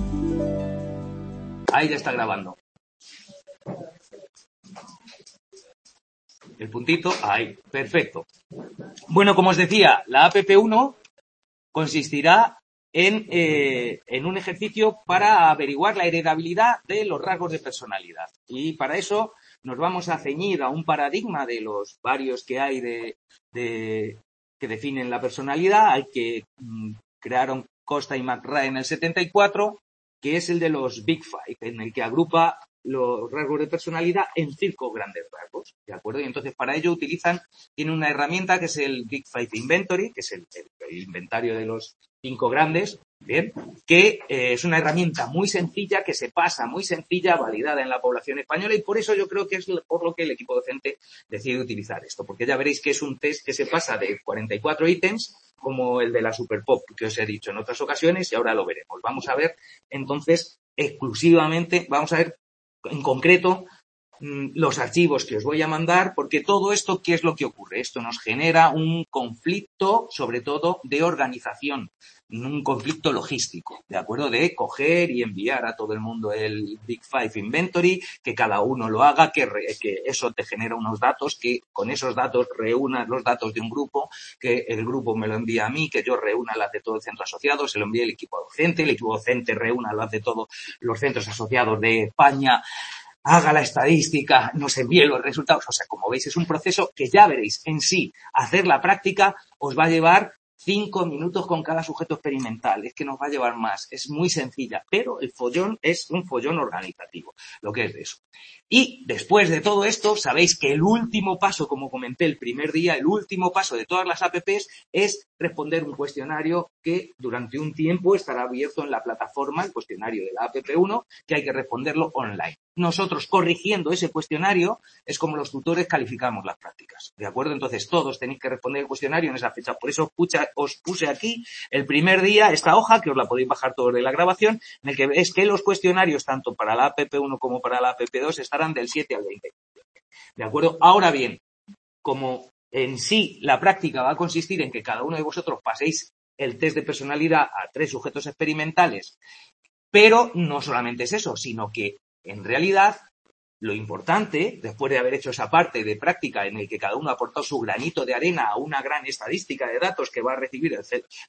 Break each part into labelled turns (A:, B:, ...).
A: Ahí ya está grabando. El puntito, ahí, perfecto. Bueno, como os decía, la APP1 consistirá en un ejercicio para averiguar la heredabilidad de los rasgos de personalidad. Y para eso nos vamos a ceñir a un paradigma de los varios que hay que definen la personalidad, al que crearon Costa y McRae en el 74, que es el de los Big Five, en el que agrupa los rasgos de personalidad en 5 grandes rasgos, ¿de acuerdo? Y entonces para ello tiene una herramienta que es el Big Five Inventory, que es el inventario de los 5 grandes, ¿bien? Que es una herramienta muy sencilla, que se pasa muy sencilla, validada en la población española, y por eso yo creo que es por lo que el equipo docente decide utilizar esto, porque ya veréis que es un test que se pasa de 44 ítems, como el de la Superpop, que os he dicho en otras ocasiones, y ahora lo veremos. Vamos a ver, entonces, exclusivamente, vamos a ver en concreto los archivos que os voy a mandar, porque todo esto, ¿qué es lo que ocurre? Esto nos genera un conflicto, sobre todo, de organización, un conflicto logístico, ¿de acuerdo? De coger y enviar a todo el mundo el Big Five Inventory, que cada uno lo haga, que eso te genera unos datos, que con esos datos reúnas los datos de un grupo, que el grupo me lo envía a mí, que yo reúna las de todo el centro asociado, se lo envía el equipo docente reúna las de todos los centros asociados de España, haga la estadística, nos envíe los resultados. O sea, como veis, es un proceso que ya veréis en sí. Hacer la práctica os va a llevar 5 minutos con cada sujeto experimental. Es que nos va a llevar más. Es muy sencilla, pero el follón es un follón organizativo, lo que es de eso. Y después de todo esto, sabéis que el último paso, como comenté el primer día, el último paso de todas las APPs es responder un cuestionario que durante un tiempo estará abierto en la plataforma, el cuestionario de la APP1, que hay que responderlo online. Nosotros, corrigiendo ese cuestionario, es como los tutores calificamos las prácticas, ¿de acuerdo? Entonces, todos tenéis que responder el cuestionario en esa fecha. Por eso os puse aquí el primer día esta hoja, que os la podéis bajar todos de la grabación, en el que es que los cuestionarios, tanto para la APP1 como para la APP2, estarán del 7 al 20. ¿De acuerdo? Ahora bien, como en sí la práctica va a consistir en que cada uno de vosotros paséis el test de personalidad a 3 sujetos experimentales, pero no solamente es eso, sino que en realidad lo importante, después de haber hecho esa parte de práctica en el que cada uno ha aportado su granito de arena a una gran estadística de datos que va a recibir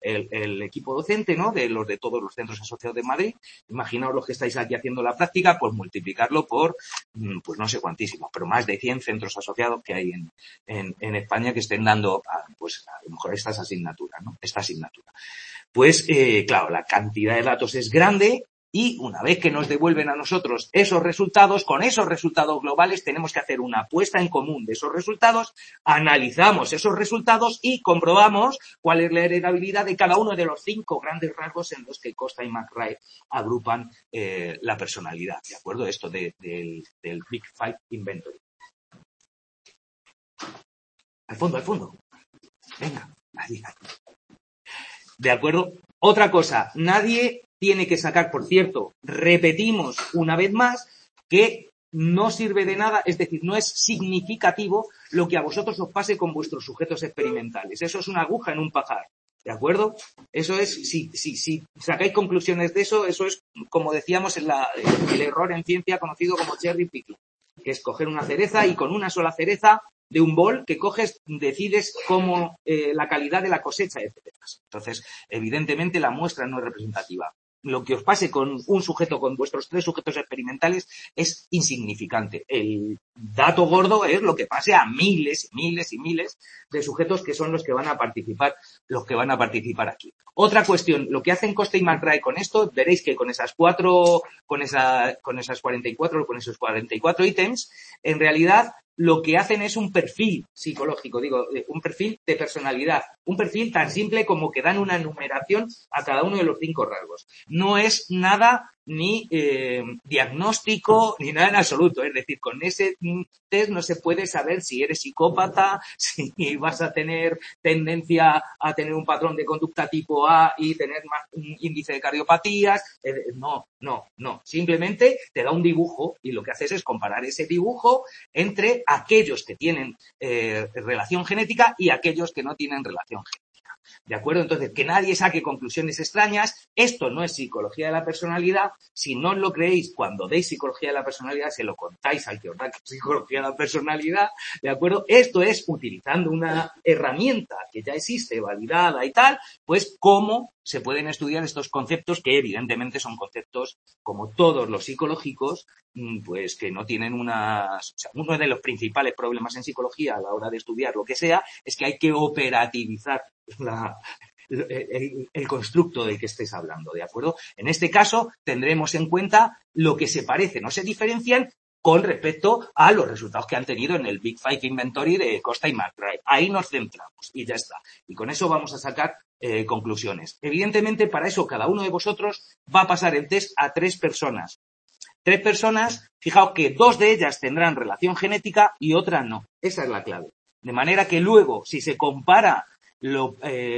A: el equipo docente, ¿no? De todos los centros asociados de Madrid. Imaginaos los que estáis aquí haciendo la práctica, pues multiplicarlo por, pues no sé cuantísimos, pero más de 100 centros asociados que hay en España que estén dando, pues a lo mejor esta asignatura, ¿no? Esta asignatura. Pues, claro, la cantidad de datos es grande. Y una vez que nos devuelven a nosotros esos resultados, con esos resultados globales tenemos que hacer una puesta en común de esos resultados, analizamos esos resultados y comprobamos cuál es la heredabilidad de cada uno de los 5 grandes rasgos en los que Costa y McRae agrupan la personalidad, ¿de acuerdo? Esto del Big Five Inventory. Al fondo. Venga, ahí. ¿De acuerdo? Otra cosa, nadie tiene que sacar, por cierto, repetimos una vez más, que no sirve de nada, es decir, no es significativo lo que a vosotros os pase con vuestros sujetos experimentales. Eso es una aguja en un pajar, ¿de acuerdo? Eso es, si sacáis conclusiones de eso, eso es, como decíamos, el error en ciencia conocido como cherry picking, que es coger una cereza y con una sola cereza de un bol que coges, decides cómo la calidad de la cosecha, etc. Entonces, evidentemente, la muestra no es representativa. Lo que os pase con un sujeto, con vuestros 3 sujetos experimentales, es insignificante. El dato gordo es lo que pase a miles y miles y miles de sujetos que son los que van a participar aquí. Otra cuestión, lo que hacen Costa y McRae con esto, veréis que con esos 44 ítems, en realidad lo que hacen es un perfil psicológico, un perfil de personalidad, un perfil tan simple como que dan una numeración a cada uno de los 5 rasgos. No es nada ni diagnóstico ni nada en absoluto. Es decir, con ese test no se puede saber si eres psicópata, si vas a tener tendencia a tener un patrón de conducta tipo A y tener más un índice de cardiopatías. No. Simplemente te da un dibujo y lo que haces es comparar ese dibujo entre aquellos que tienen relación genética y aquellos que no tienen relación genética. ¿De acuerdo? Entonces, que nadie saque conclusiones extrañas. Esto no es psicología de la personalidad. Si no os lo creéis, cuando deis psicología de la personalidad, se lo contáis al que os da psicología de la personalidad. ¿De acuerdo? Esto es utilizando una herramienta que ya existe, validada y tal, pues cómo se pueden estudiar estos conceptos que evidentemente son conceptos, como todos los psicológicos, pues que no tienen unas... O sea, uno de los principales problemas en psicología a la hora de estudiar lo que sea es que hay que operativizar el constructo del que estés hablando, ¿de acuerdo? En este caso tendremos en cuenta lo que se parecen o se diferencian con respecto a los resultados que han tenido en el Big Five Inventory de Costa y McBride. Ahí nos centramos y ya está. Y con eso vamos a sacar conclusiones. Evidentemente, para eso cada uno de vosotros va a pasar el test a 3 personas. 3 personas, fijaos que 2 de ellas tendrán relación genética y otra no. Esa es la clave. De manera que luego, si se compara los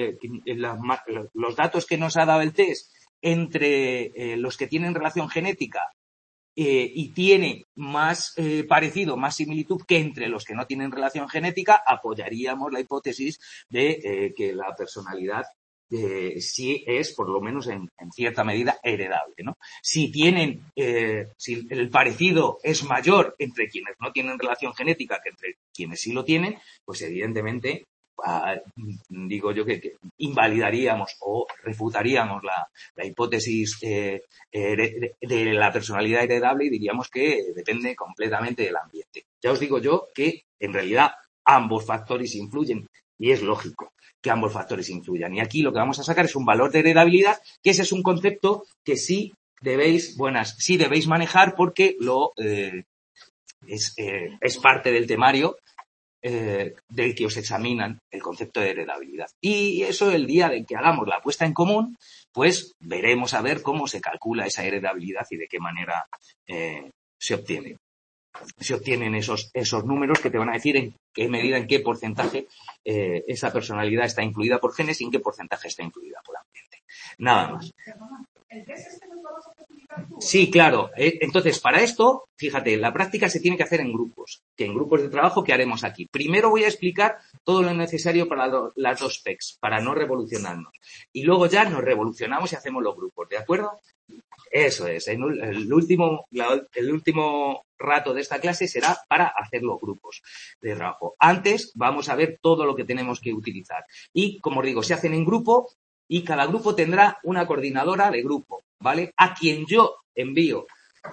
A: datos que nos ha dado el test entre los que tienen relación genética y tiene más parecido, más similitud que entre los que no tienen relación genética, apoyaríamos la hipótesis de que la personalidad sí es, por lo menos en cierta medida, heredable, ¿no? Si tienen, si el parecido es mayor entre quienes no tienen relación genética que entre quienes sí lo tienen, pues evidentemente digo yo que invalidaríamos o refutaríamos la hipótesis de la personalidad heredable y diríamos que depende completamente del ambiente. Ya os digo yo que en realidad ambos factores influyen y es lógico que ambos factores influyan. Y aquí lo que vamos a sacar es un valor de heredabilidad, que ese es un concepto que sí debéis manejar porque es parte del temario del que os examinan el concepto de heredabilidad. Y eso el día de que hagamos la puesta en común, pues veremos a ver cómo se calcula esa heredabilidad y de qué manera se obtiene. Se obtienen esos números que te van a decir en qué medida, en qué porcentaje esa personalidad está influida por genes y en qué porcentaje está influida por ambiente. Nada más.
B: ¿El test este lo vas a facilitar tú?
A: Sí, claro. Entonces, para esto, fíjate, la práctica se tiene que hacer en grupos, que en grupos de trabajo que haremos aquí. Primero voy a explicar todo lo necesario para las 2 PECs, para no revolucionarnos. Y luego ya nos revolucionamos y hacemos los grupos, ¿de acuerdo? Eso es. El último rato de esta clase será para hacer los grupos de trabajo. Antes vamos a ver todo lo que tenemos que utilizar. Y, como os digo, se hacen en grupo y cada grupo tendrá una coordinadora de grupo, ¿vale? A quien yo envío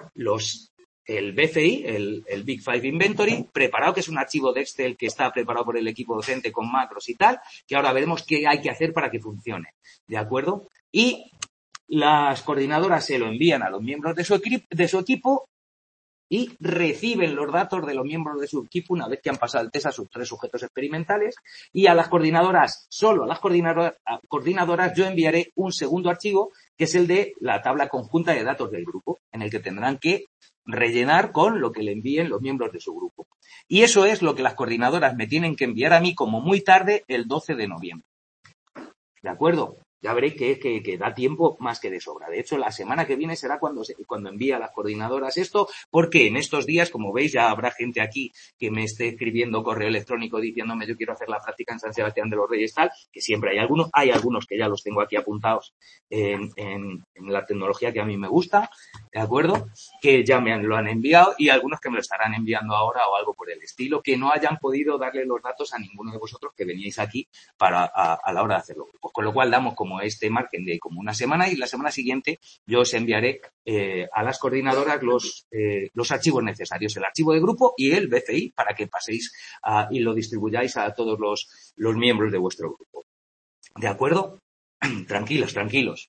A: el BFI, el Big Five Inventory, preparado, que es un archivo de Excel que está preparado por el equipo docente con macros y tal, que ahora veremos qué hay que hacer para que funcione, ¿de acuerdo? Y las coordinadoras se lo envían a los miembros de su equipo y reciben los datos de los miembros de su equipo una vez que han pasado el test a sus 3 sujetos experimentales, y a las coordinadoras, solo a las coordinadoras yo enviaré un segundo archivo que es el de la tabla conjunta de datos del grupo, en el que tendrán que rellenar con lo que le envíen los miembros de su grupo. Y eso es lo que las coordinadoras me tienen que enviar a mí como muy tarde el 12 de noviembre. ¿De acuerdo? Ya veréis que da tiempo más que de sobra. De hecho, la semana que viene será cuando envíe a las coordinadoras esto, porque en estos días, como veis, ya habrá gente aquí que me esté escribiendo correo electrónico diciéndome yo quiero hacer la práctica en San Sebastián de los Reyes tal, que siempre hay algunos que ya los tengo aquí apuntados en la tecnología que a mí me gusta, ¿de acuerdo? Que ya lo han enviado y algunos que me lo estarán enviando ahora o algo por el estilo, que no hayan podido darle los datos a ninguno de vosotros que veníais aquí a la hora de hacerlo. Pues con lo cual damos como este margen de como una semana y la semana siguiente yo os enviaré a las coordinadoras los archivos necesarios, el archivo de grupo y el BFI para que paséis y lo distribuyáis a todos los miembros de vuestro grupo. ¿De acuerdo? Tranquilos.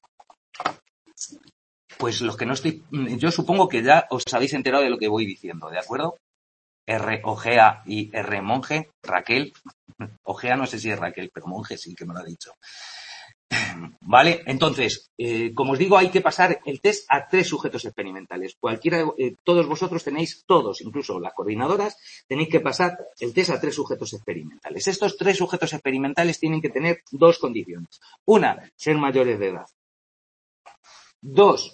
A: Pues los que no estoy... Yo supongo que ya os habéis enterado de lo que voy diciendo, ¿de acuerdo? R. Ojea y R. Monge, Raquel. Ojea no sé si es Raquel, pero Monge sí que me lo ha dicho. Vale, entonces, como os digo, hay que pasar el test a 3 sujetos experimentales. Todos vosotros tenéis, incluso las coordinadoras, tenéis que pasar el test a 3 sujetos experimentales. Estos 3 sujetos experimentales tienen que tener 2 condiciones. Una, ser mayores de edad. 2,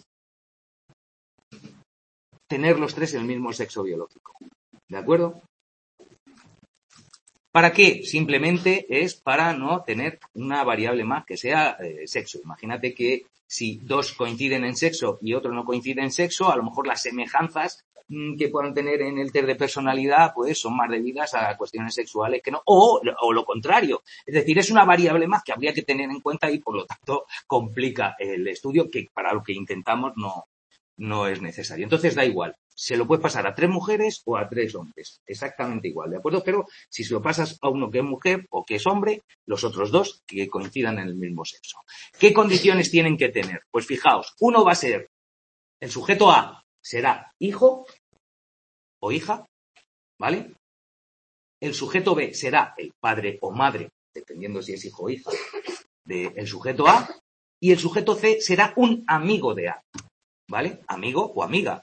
A: tener los 3 el mismo sexo biológico. ¿De acuerdo? ¿Para qué? Simplemente es para no tener una variable más que sea sexo. Imagínate que si dos coinciden en sexo y otro no coincide en sexo, a lo mejor las semejanzas que puedan tener en el test de personalidad pues son más debidas a cuestiones sexuales que no, o lo contrario. Es decir, es una variable más que habría que tener en cuenta y por lo tanto complica el estudio, que para lo que intentamos no es necesario. Entonces da igual, se lo puedes pasar a 3 mujeres o a 3 hombres, exactamente igual, ¿de acuerdo? Pero si se lo pasas a uno que es mujer o que es hombre, los otros dos que coincidan en el mismo sexo. ¿Qué condiciones tienen que tener? Pues fijaos, uno va a ser, el sujeto A será hijo o hija, ¿vale? El sujeto B será el padre o madre, dependiendo si es hijo o hija, del sujeto A, y el sujeto C será un amigo de A, ¿vale? Amigo o amiga.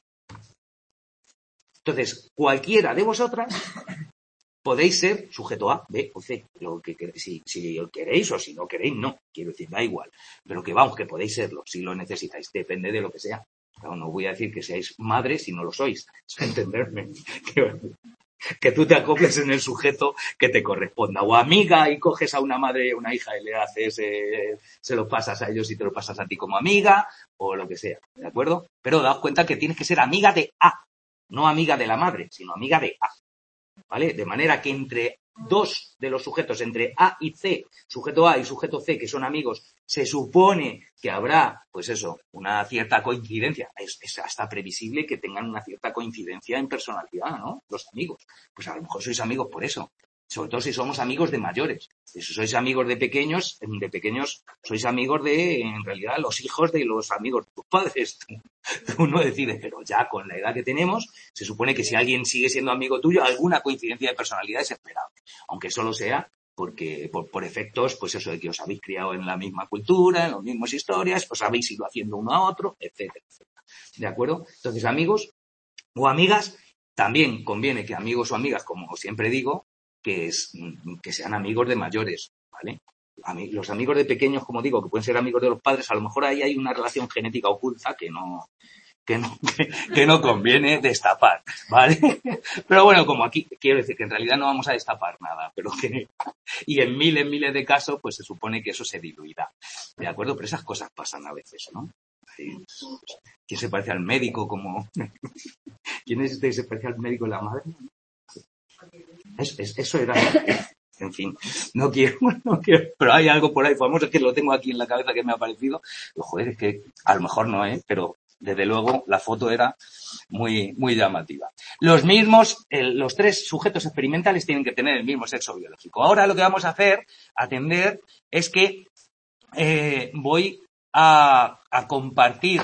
A: Entonces, cualquiera de vosotras podéis ser sujeto A, B o C, lo que si queréis o si no queréis, no. Quiero decir, da igual. Pero que vamos, que podéis serlo si lo necesitáis, depende de lo que sea. Claro, no voy a decir que seáis madre si no lo sois, entenderme. Que tú te acoples en el sujeto que te corresponda. O amiga y coges a una madre o una hija y le haces, se lo pasas a ellos y te lo pasas a ti como amiga, o lo que sea, ¿de acuerdo? Pero daos cuenta que tienes que ser amiga de A, no amiga de la madre, sino amiga de A, ¿vale? De manera que entre dos de los sujetos, entre A y C, sujeto A y sujeto C, que son amigos, se supone que habrá, pues eso, una cierta coincidencia. Es hasta previsible que tengan una cierta coincidencia en personalidad, ¿no? Los amigos. Pues a lo mejor sois amigos por eso. Sobre todo si somos amigos de mayores. Si sois amigos de pequeños sois amigos de, en realidad, los hijos de los amigos de tus padres. Uno decide, pero ya con la edad que tenemos, se supone que si alguien sigue siendo amigo tuyo, alguna coincidencia de personalidad es esperable. Aunque solo sea porque por efectos, pues eso de que os habéis criado en la misma cultura, en las mismas historias, os habéis ido haciendo uno a otro, etcétera, etcétera. ¿De acuerdo? Entonces, amigos o amigas, también conviene que amigos o amigas, como siempre digo, que sean amigos de mayores, ¿vale? Los amigos de pequeños, como digo, que pueden ser amigos de los padres, a lo mejor ahí hay una relación genética oculta que no conviene destapar, ¿vale? Pero bueno, como aquí quiero decir que en realidad no vamos a destapar nada, pero que y en miles de casos, pues se supone que eso se diluirá, ¿de acuerdo? Pero esas cosas pasan a veces, ¿no? ¿Quién se parece al médico como? ¿Quién es este que se parece al médico de la madre? Eso era. En fin, no quiero, pero hay algo por ahí famoso que lo tengo aquí en la cabeza que me ha parecido. Joder, es que a lo mejor no, pero desde luego la foto era muy, muy llamativa. Los mismos, los 3 sujetos experimentales tienen que tener el mismo sexo biológico. Ahora lo que vamos a atender, es que voy a compartir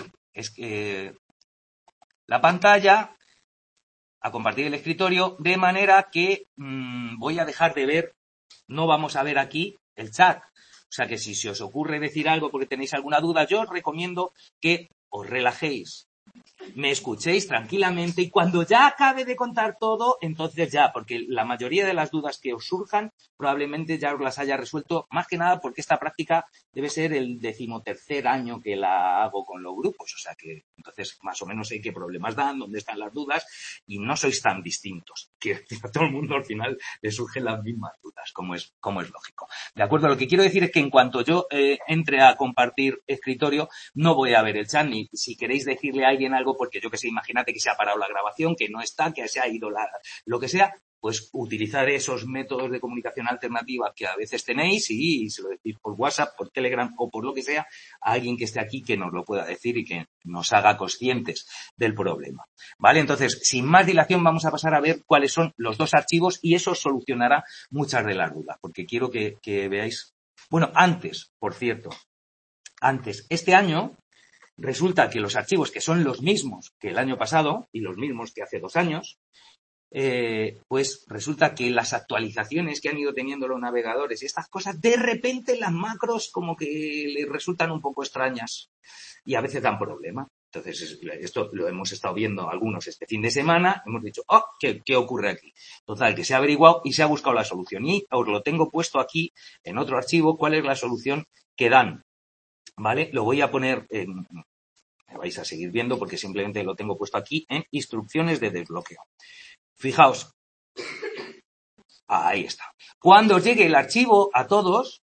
A: la pantalla, a compartir el escritorio, de manera que voy a dejar de ver, no vamos a ver aquí el chat. O sea que si se os ocurre decir algo porque tenéis alguna duda, yo os recomiendo que os relajéis, me escuchéis tranquilamente y cuando ya acabe de contar todo, entonces ya, porque la mayoría de las dudas que os surjan probablemente ya os las haya resuelto, más que nada porque esta práctica debe ser el 13º año que la hago con los grupos, o sea que entonces más o menos sé qué problemas dan, dónde están las dudas y no sois tan distintos, que a todo el mundo al final le surgen las mismas dudas, como es lógico. De acuerdo, lo que quiero decir es que en cuanto yo entre a compartir escritorio, no voy a ver el chat, ni si queréis decirle a alguien algo, porque yo que sé, imagínate que se ha parado la grabación, que no está, que se ha ido lo que sea, pues utilizar esos métodos de comunicación alternativa que a veces tenéis y se lo decís por WhatsApp, por Telegram o por lo que sea, a alguien que esté aquí que nos lo pueda decir y que nos haga conscientes del problema. ¿Vale? Entonces, sin más dilación, vamos a pasar a ver cuáles son los 2 archivos y eso solucionará muchas de las dudas, porque quiero que veáis. Bueno, antes, por cierto, este año, resulta que los archivos que son los mismos que el año pasado y los mismos que hace 2 años, pues resulta que las actualizaciones que han ido teniendo los navegadores y estas cosas, de repente las macros como que les resultan un poco extrañas y a veces dan problema. Entonces, esto lo hemos estado viendo algunos este fin de semana, hemos dicho, ¿qué ocurre aquí? Total, que se ha averiguado y se ha buscado la solución y os lo tengo puesto aquí en otro archivo, cuál es la solución que dan. ¿Vale? Lo voy a poner me vais a seguir viendo porque simplemente lo tengo puesto aquí en instrucciones de desbloqueo. Fijaos, Ahí está. Cuando os llegue el archivo a todos,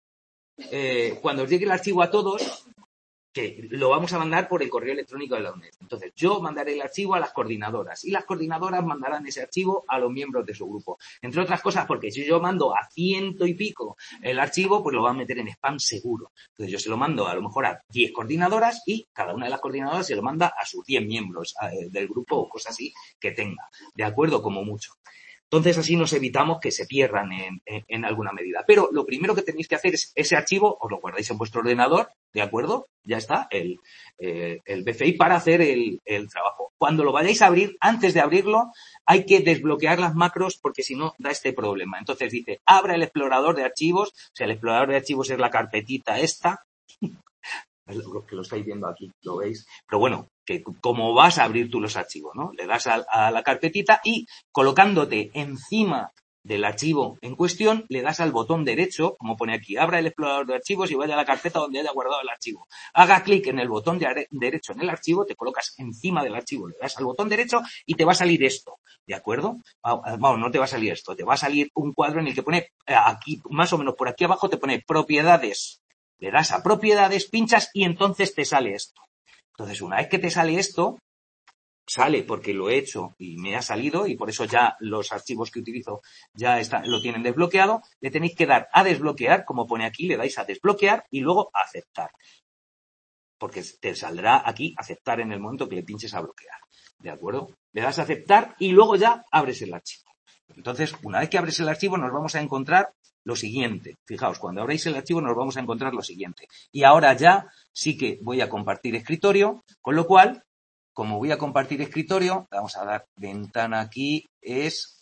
A: que lo vamos a mandar por el correo electrónico de la UNED. Entonces, yo mandaré el archivo a las coordinadoras y las coordinadoras mandarán ese archivo a los miembros de su grupo. Entre otras cosas, porque si yo mando a 100 y pico el archivo, pues lo van a meter en spam seguro. Entonces, yo se lo mando a lo mejor a 10 coordinadoras y cada una de las coordinadoras se lo manda a sus 10 miembros del grupo o cosas así que tenga. ¿De acuerdo? Como mucho. Entonces, así nos evitamos que se pierdan en alguna medida. Pero lo primero que tenéis que hacer es ese archivo, os lo guardáis en vuestro ordenador, ¿de acuerdo? Ya está, el BCI para hacer el trabajo. Cuando lo vayáis a abrir, antes de abrirlo, hay que desbloquear las macros porque si no, da este problema. Entonces dice, abra el explorador de archivos. O sea, el explorador de archivos es la carpetita esta. Que lo estáis viendo aquí, lo veis. Pero bueno, que como vas a abrir tú los archivos, ¿no? Le das a la carpetita y colocándote encima del archivo en cuestión, le das al botón derecho, como pone aquí, abra el explorador de archivos y vaya a la carpeta donde haya guardado el archivo. Haga clic en el botón derecho en el archivo, te colocas encima del archivo, le das al botón derecho y te va a salir esto, ¿de acuerdo? Vamos, no te va a salir esto, te va a salir un cuadro en el que pone, aquí, más o menos por aquí abajo te pone propiedades. Le das a propiedades, pinchas y entonces te sale esto. Entonces, una vez que te sale esto, sale porque lo he hecho y me ha salido y por eso ya los archivos que utilizo ya lo tienen desbloqueado, le tenéis que dar a desbloquear, como pone aquí, le dais a desbloquear y luego a aceptar. Porque te saldrá aquí aceptar en el momento que le pinches a bloquear. ¿De acuerdo? Le das a aceptar y luego ya abres el archivo. Entonces, una vez que abres el archivo nos vamos a encontrar lo siguiente. Fijaos, cuando abréis el archivo nos vamos a encontrar lo siguiente. Y ahora ya sí que voy a compartir escritorio, con lo cual, como voy a compartir escritorio, vamos a dar ventana aquí, es...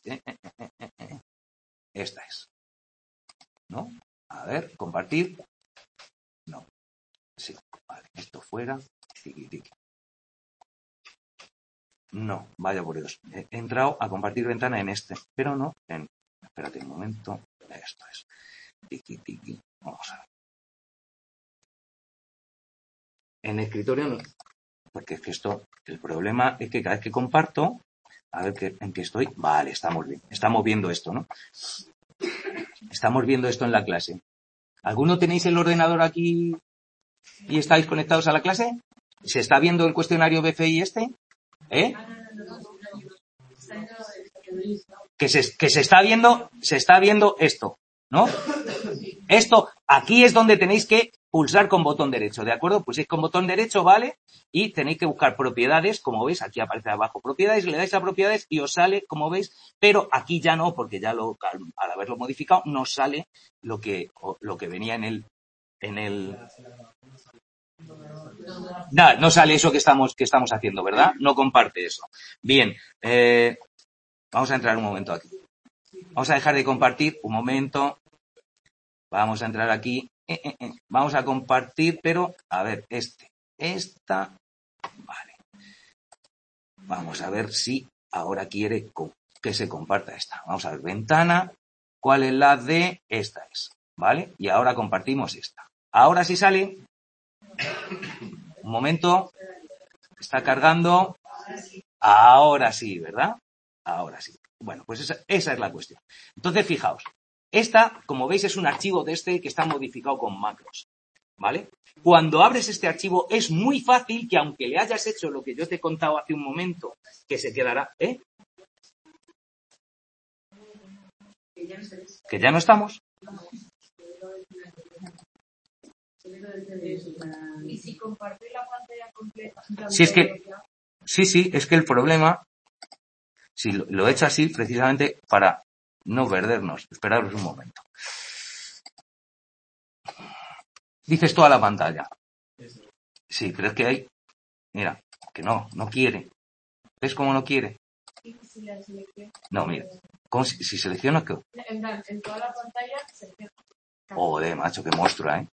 A: esta es. ¿No? A ver, compartir. No. Sí, vale, esto fuera. No, vaya por Dios. He entrado a compartir ventana en este, pero no en... Espérate un momento. Esto es. Tiki. Vamos a ver. En escritorio no. Porque es que esto, el problema es que cada vez que comparto, a ver en qué estoy. Vale, estamos bien. Estamos viendo esto, ¿no? Estamos viendo esto en la clase. ¿Alguno tenéis el ordenador aquí y estáis conectados a la clase? ¿Se está viendo el cuestionario BCI este? ¿Eh? Que se está viendo esto, ¿no? Esto, aquí es donde tenéis que pulsar con botón derecho, ¿de acuerdo? Pulséis con botón derecho, ¿vale? Y tenéis que buscar propiedades, como veis, aquí aparece abajo propiedades, le dais a propiedades y os sale, como veis, pero aquí ya no, porque ya al haberlo modificado, no sale lo que venía en el... No sale eso que estamos haciendo, ¿verdad? No comparte eso. Bien, vamos a entrar un momento aquí. Vamos a dejar de compartir un momento. Vamos a entrar aquí. Vamos a compartir, pero, a ver, esta. Vale. Vamos a ver si ahora quiere que se comparta esta. Vamos a ver, ventana. ¿Cuál es la de? Esta es. ¿Vale? Y ahora compartimos esta. Ahora sí sale. Un momento. Está cargando. Ahora sí, ¿verdad? Ahora sí. Bueno, pues esa es la cuestión. Entonces, fijaos. Esta, como veis, es un archivo de que está modificado con macros. ¿Vale? Cuando abres este archivo es muy fácil que aunque le hayas hecho lo que yo te he contado hace un momento, que se quedará... ¿Eh? ¿Que ya no estamos?
B: ¿Y si compartir la pantalla completa?
A: Sí, es que el problema, si lo he hecho así, precisamente para no perdernos. Esperaros un momento. Dices toda la pantalla. Sí, pero es que hay... Mira, que no quiere. ¿Ves cómo no quiere? No, mira. Si selecciono qué.
B: En toda la pantalla selecciona.
A: Joder, macho, qué monstruo, ¿eh?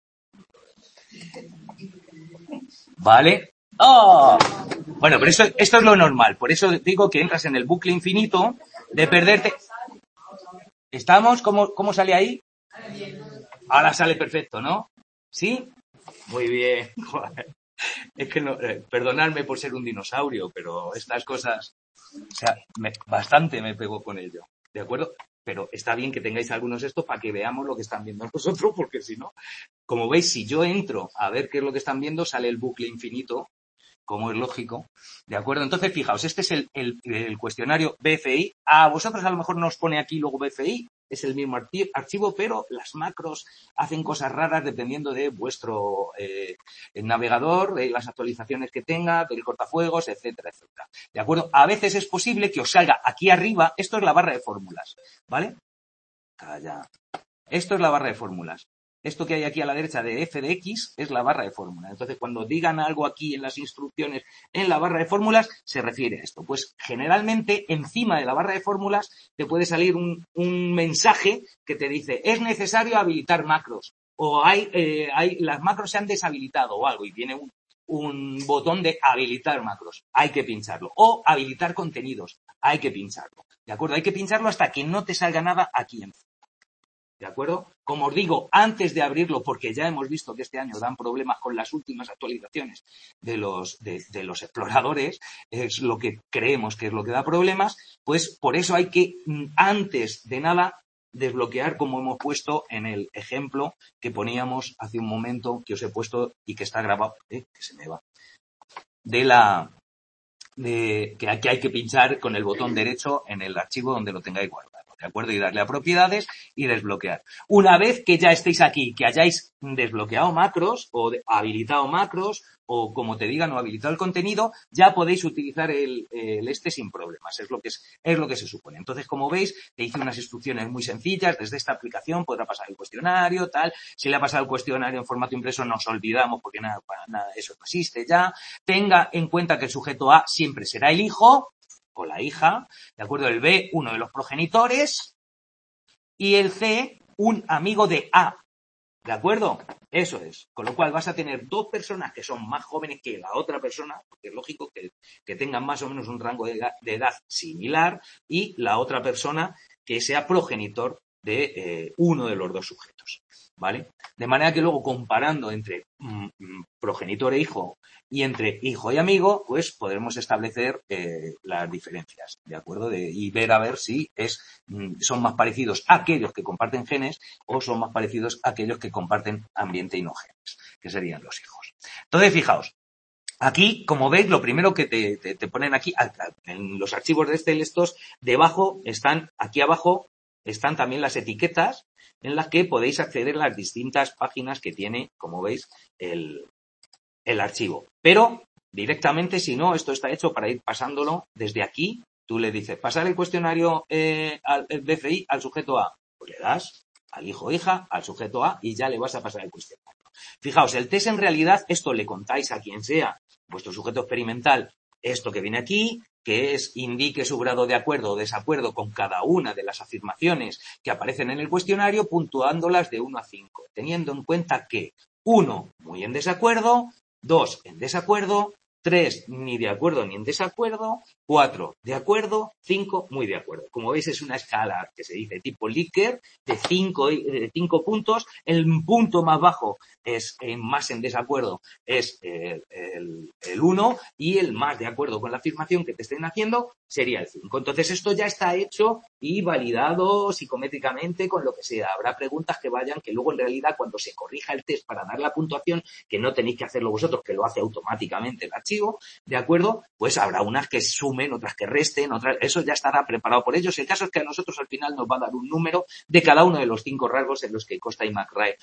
A: ¿Vale? ¡Oh! Bueno, pero esto es lo normal. Por eso digo que entras en el bucle infinito de perderte. ¿Estamos? ¿Cómo sale ahí? Ahora sale perfecto, ¿no? ¿Sí? Muy bien. Es que no, perdonadme por ser un dinosaurio, pero estas cosas, o sea, bastante me pego con ello. ¿De acuerdo? pero está bien que tengáis algunos estos para que veamos lo que están viendo nosotros, porque si no, como veis, si yo entro a ver qué es lo que están viendo, sale el bucle infinito, como es lógico, ¿de acuerdo? Entonces, fijaos, este es el cuestionario BFI. A vosotros a lo mejor no os pone aquí luego BFI, es el mismo archivo, pero las macros hacen cosas raras dependiendo de vuestro navegador, de las actualizaciones que tenga, del cortafuegos, etcétera, etcétera. ¿De acuerdo? A veces es posible que os salga aquí arriba, esto es la barra de fórmulas, ¿vale? Calla. Esto es la barra de fórmulas. Esto que hay aquí a la derecha de f de x es la barra de fórmulas. Entonces, cuando digan algo aquí en las instrucciones en la barra de fórmulas, se refiere a esto. Pues generalmente encima de la barra de fórmulas te puede salir un mensaje que te dice es necesario habilitar macros o las macros se han deshabilitado o algo y viene un botón de habilitar macros. Hay que pincharlo. O habilitar contenidos. Hay que pincharlo. ¿De acuerdo? Hay que pincharlo hasta que no te salga nada aquí encima. ¿De acuerdo? Como os digo, antes de abrirlo, porque ya hemos visto que este año dan problemas con las últimas actualizaciones de los exploradores, es lo que creemos que es lo que da problemas, pues por eso hay que, antes de nada, desbloquear como hemos puesto en el ejemplo que poníamos hace un momento, que os he puesto y que está grabado, que se me va, que aquí hay que pinchar con el botón derecho en el archivo donde lo tengáis guardado. ¿De acuerdo? Y darle a propiedades y desbloquear. Una vez que ya estéis aquí, que hayáis desbloqueado macros o habilitado macros o como te digan o habilitado el contenido, ya podéis utilizar el este sin problemas. Es lo que se supone. Entonces, como veis, te hice unas instrucciones muy sencillas. Desde esta aplicación podrá pasar el cuestionario, tal. Si le ha pasado el cuestionario en formato impreso, nos olvidamos porque nada, eso no existe ya. Tenga en cuenta que el sujeto A siempre será el hijo o la hija, ¿de acuerdo? El B, uno de los progenitores, y el C, un amigo de A, ¿de acuerdo? Eso es. Con lo cual vas a tener dos personas que son más jóvenes que la otra persona, porque es lógico que tengan más o menos un rango de edad similar, y la otra persona que sea progenitor de uno de los dos sujetos, ¿vale? De manera que luego comparando entre progenitor e hijo y entre hijo y amigo, pues podremos establecer las diferencias, ¿de acuerdo? Y ver a ver si son más parecidos a aquellos que comparten genes o son más parecidos a aquellos que comparten ambiente y no genes, que serían los hijos. Entonces, fijaos, aquí, como veis, lo primero que te ponen aquí, en los archivos de estos, debajo aquí abajo están también las etiquetas en las que podéis acceder a las distintas páginas que tiene, como veis, el archivo. Pero directamente, si no, esto está hecho para ir pasándolo desde aquí. Tú le dices, pasar el cuestionario al BFI al sujeto A. Pues le das al hijo o hija, al sujeto A y ya le vas a pasar el cuestionario. Fijaos, el test en realidad, esto le contáis a quien sea, vuestro sujeto experimental, esto que viene aquí, que indique su grado de acuerdo o desacuerdo con cada una de las afirmaciones que aparecen en el cuestionario, puntuándolas de 1 a 5, teniendo en cuenta que 1, muy en desacuerdo, 2, en desacuerdo, 3, ni de acuerdo ni en desacuerdo, 4, de acuerdo, 5, muy de acuerdo. Como veis, es una escala que se dice tipo Likert de 5 puntos. El punto más bajo es más en desacuerdo, es el 1 y el más de acuerdo con la afirmación que te estén haciendo sería el 5. Entonces, esto ya está hecho y validado psicométricamente con lo que sea. Habrá preguntas que luego en realidad cuando se corrija el test para dar la puntuación, que no tenéis que hacerlo vosotros, que lo hace automáticamente el archivo, ¿de acuerdo? Pues habrá unas que sumen, otras que resten, otras, eso ya estará preparado por ellos. El caso es que a nosotros al final nos va a dar un número de cada uno de los 5 rasgos en los que Costa y McRae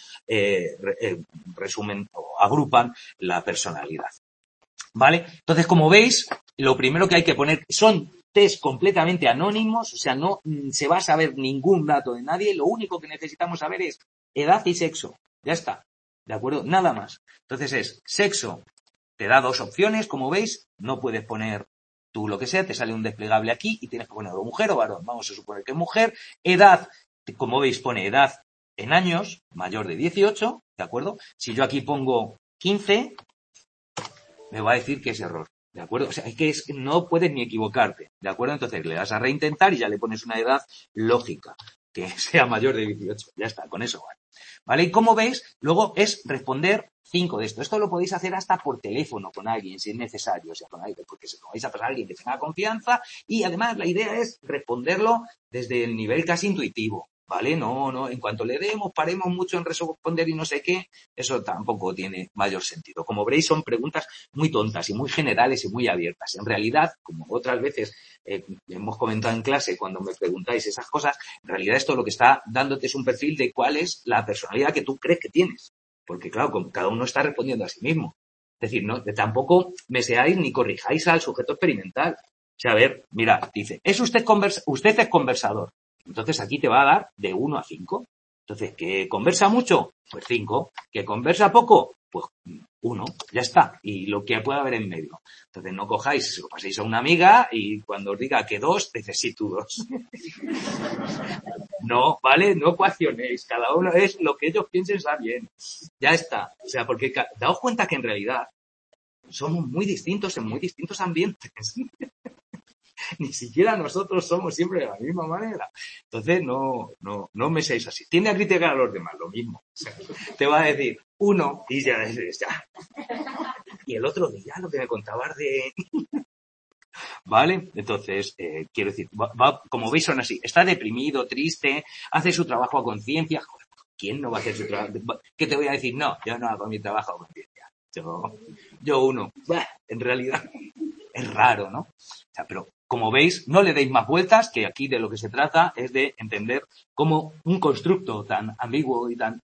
A: resumen o agrupan la personalidad. ¿Vale? Entonces, como veis, lo primero que hay que poner son test completamente anónimos, o sea, no se va a saber ningún dato de nadie, lo único que necesitamos saber es edad y sexo. Ya está. ¿De acuerdo? Nada más. Entonces es sexo. Te da 2 opciones, como veis, no puedes poner tú lo que sea, te sale un desplegable aquí y tienes que poner o mujer o varón. Vamos a suponer que es mujer. Edad, como veis, pone edad en años, mayor de 18, ¿de acuerdo? Si yo aquí pongo 15, me va a decir que es error, ¿de acuerdo? O sea, no puedes ni equivocarte, ¿de acuerdo? Entonces le das a reintentar y ya le pones una edad lógica, que sea mayor de 18. Ya está, con eso vale. ¿Vale? Y como veis, luego es responder 5 de esto. Esto lo podéis hacer hasta por teléfono con alguien, si es necesario. O sea, con alguien, porque se lo vais a pasar a alguien que tenga confianza. Y además la idea es responderlo desde el nivel casi intuitivo. ¿Vale? No, en cuanto le demos, paremos mucho en responder y no sé qué, eso tampoco tiene mayor sentido. Como veréis, son preguntas muy tontas y muy generales y muy abiertas. En realidad, como otras veces hemos comentado en clase cuando me preguntáis esas cosas, en realidad esto lo que está dándote es un perfil de cuál es la personalidad que tú crees que tienes. Porque claro, cada uno está respondiendo a sí mismo. Es decir, no, tampoco me seáis ni corrijáis al sujeto experimental. O sea, a ver, mira, dice, usted es conversador. Entonces aquí te va a dar de 1 a 5. Entonces, ¿que conversa mucho? Pues 5. ¿Que conversa poco? Pues 1. Ya está. Y lo que pueda haber en medio. Entonces no cojáis, se lo paséis a una amiga y cuando os diga que 2, dices sí, tú 2. No, ¿vale? No ecuacionéis. Cada uno es lo que ellos piensen está bien. Ya está. O sea, porque daos cuenta que en realidad somos muy distintos en muy distintos ambientes. Ni siquiera nosotros somos siempre de la misma manera. Entonces, no me seáis así. Tiende a criticar a los demás, lo mismo. O sea, te va a decir 1 y ya. Y el otro día lo que me contabas de... ¿Vale? Entonces, quiero decir, como veis son así. Está deprimido, triste, hace su trabajo a conciencia. Joder, ¿quién no va a hacer su trabajo? ¿Qué te voy a decir? No, yo no hago mi trabajo a conciencia. Yo 1. En realidad es raro, ¿no? O sea, pero como veis, no le deis más vueltas, que aquí de lo que se trata es de entender cómo un constructo tan ambiguo y tan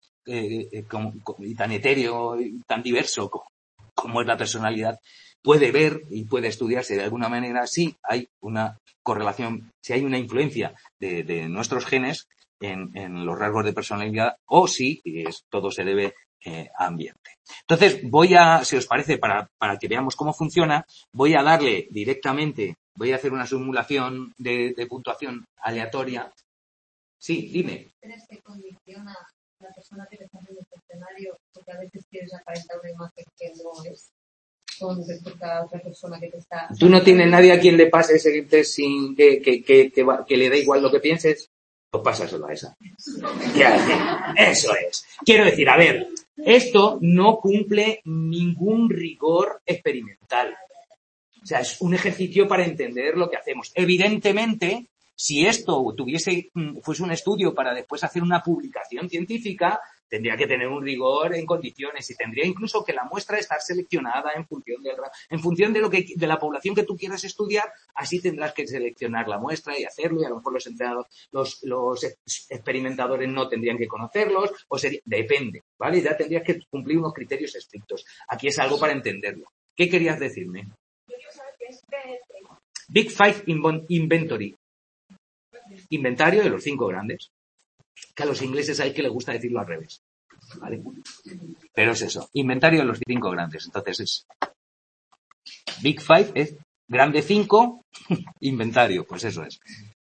A: etéreo y tan diverso como es la personalidad puede ver y puede estudiarse de alguna manera si hay una correlación, si hay una influencia de nuestros genes en los rasgos de personalidad o si todo se debe a ambiente. Entonces si os parece, para que veamos cómo funciona, voy a darle directamente, voy a hacer una simulación de puntuación aleatoria. Sí, dime.
B: ¿Crees que condiciona la persona que te está haciendo el escenario? Porque a veces quieres aparentar una imagen que no es con respecto a otra persona que te está...
A: ¿Tú no tienes nadie a quien le pase ese test sin que le dé igual lo que pienses? Pues pásaselo a esa. Ya, eso es. Quiero decir, a ver, esto no cumple ningún rigor experimental. O sea, es un ejercicio para entender lo que hacemos. Evidentemente, si esto fuese un estudio para después hacer una publicación científica, tendría que tener un rigor en condiciones y tendría incluso que la muestra estar seleccionada en función de la población que tú quieras estudiar, así tendrás que seleccionar la muestra y hacerlo, y a lo mejor los experimentadores no tendrían que conocerlos, depende, ¿vale? Ya tendrías que cumplir unos criterios estrictos. Aquí es algo para entenderlo. ¿Qué querías decirme? Big Five Inventory. Inventario de los 5 grandes. Que a los ingleses hay que les gusta decirlo al revés. ¿Vale? Pero es eso. Inventario de los 5 grandes. Entonces es Big Five es grande 5, inventario. Pues eso es.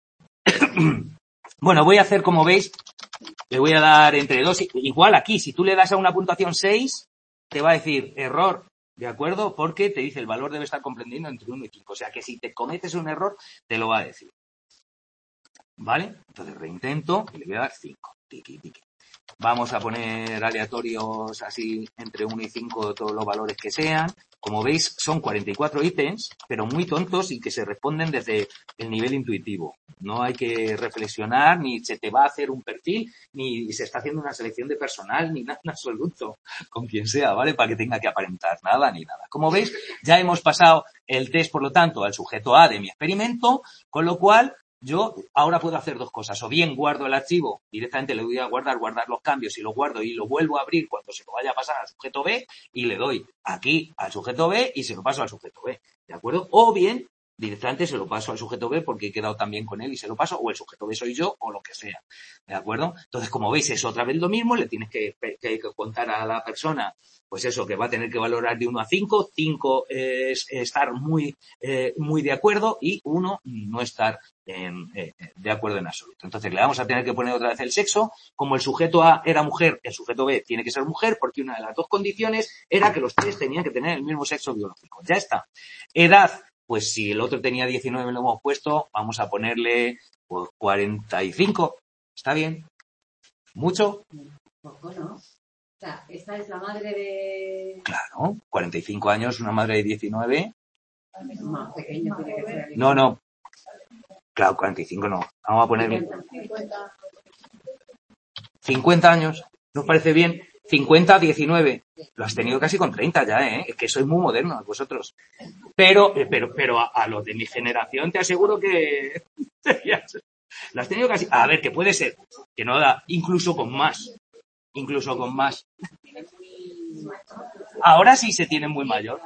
A: Bueno, voy a hacer, como veis, le voy a dar entre 2. Igual aquí, si tú le das a una puntuación 6, te va a decir error. ¿De acuerdo? Porque te dice el valor debe estar comprendido entre 1 y 5. O sea que si te cometes un error, te lo va a decir. ¿Vale? Entonces reintento y le voy a dar 5. Tiki, tiki. Vamos a poner aleatorios así entre 1 y 5 todos los valores que sean. Como veis, son 44 ítems, pero muy tontos y que se responden desde el nivel intuitivo. No hay que reflexionar, ni se te va a hacer un perfil, ni se está haciendo una selección de personal, ni nada en absoluto, con quien sea, ¿vale? Para que tenga que aparentar nada ni nada. Como veis, ya hemos pasado el test, por lo tanto, al sujeto A de mi experimento, con lo cual yo ahora puedo hacer 2 cosas. O bien guardo el archivo, directamente le voy a guardar los cambios y lo guardo y lo vuelvo a abrir cuando se lo vaya a pasar al sujeto B y le doy aquí al sujeto B y se lo paso al sujeto B. ¿De acuerdo? O bien directamente se lo paso al sujeto B porque he quedado también con él y se lo paso, o el sujeto B soy yo o lo que sea. ¿De acuerdo? Entonces, como veis, es otra vez lo mismo, le tienes que contar a la persona, pues eso, que va a tener que valorar de 1 a 5. 5 es estar muy de acuerdo y 1 no estar de acuerdo en absoluto. Entonces le vamos a tener que poner otra vez el sexo. Como el sujeto A era mujer, el sujeto B tiene que ser mujer porque una de las 2 condiciones era que los 3 tenían que tener el mismo sexo biológico. Ya está. Edad, pues si el otro tenía 19 lo hemos puesto, vamos a ponerle pues 45. ¿Está bien? ¿Mucho?
B: Poco, ¿no? O sea, esta es la madre de...
A: Claro, 45 años, una madre de 19.
B: Más pequeño tiene que ser.
A: No. Claro, 45 no. Vamos a poner 50 años. ¿Nos parece bien? 50, 19. Lo has tenido casi con 30 ya, ¿eh? Es que sois muy modernos vosotros. Pero a los de mi generación te aseguro que lo has tenido casi... A ver, que puede ser. Que no da. Incluso con más. Ahora sí se tiene muy mayor.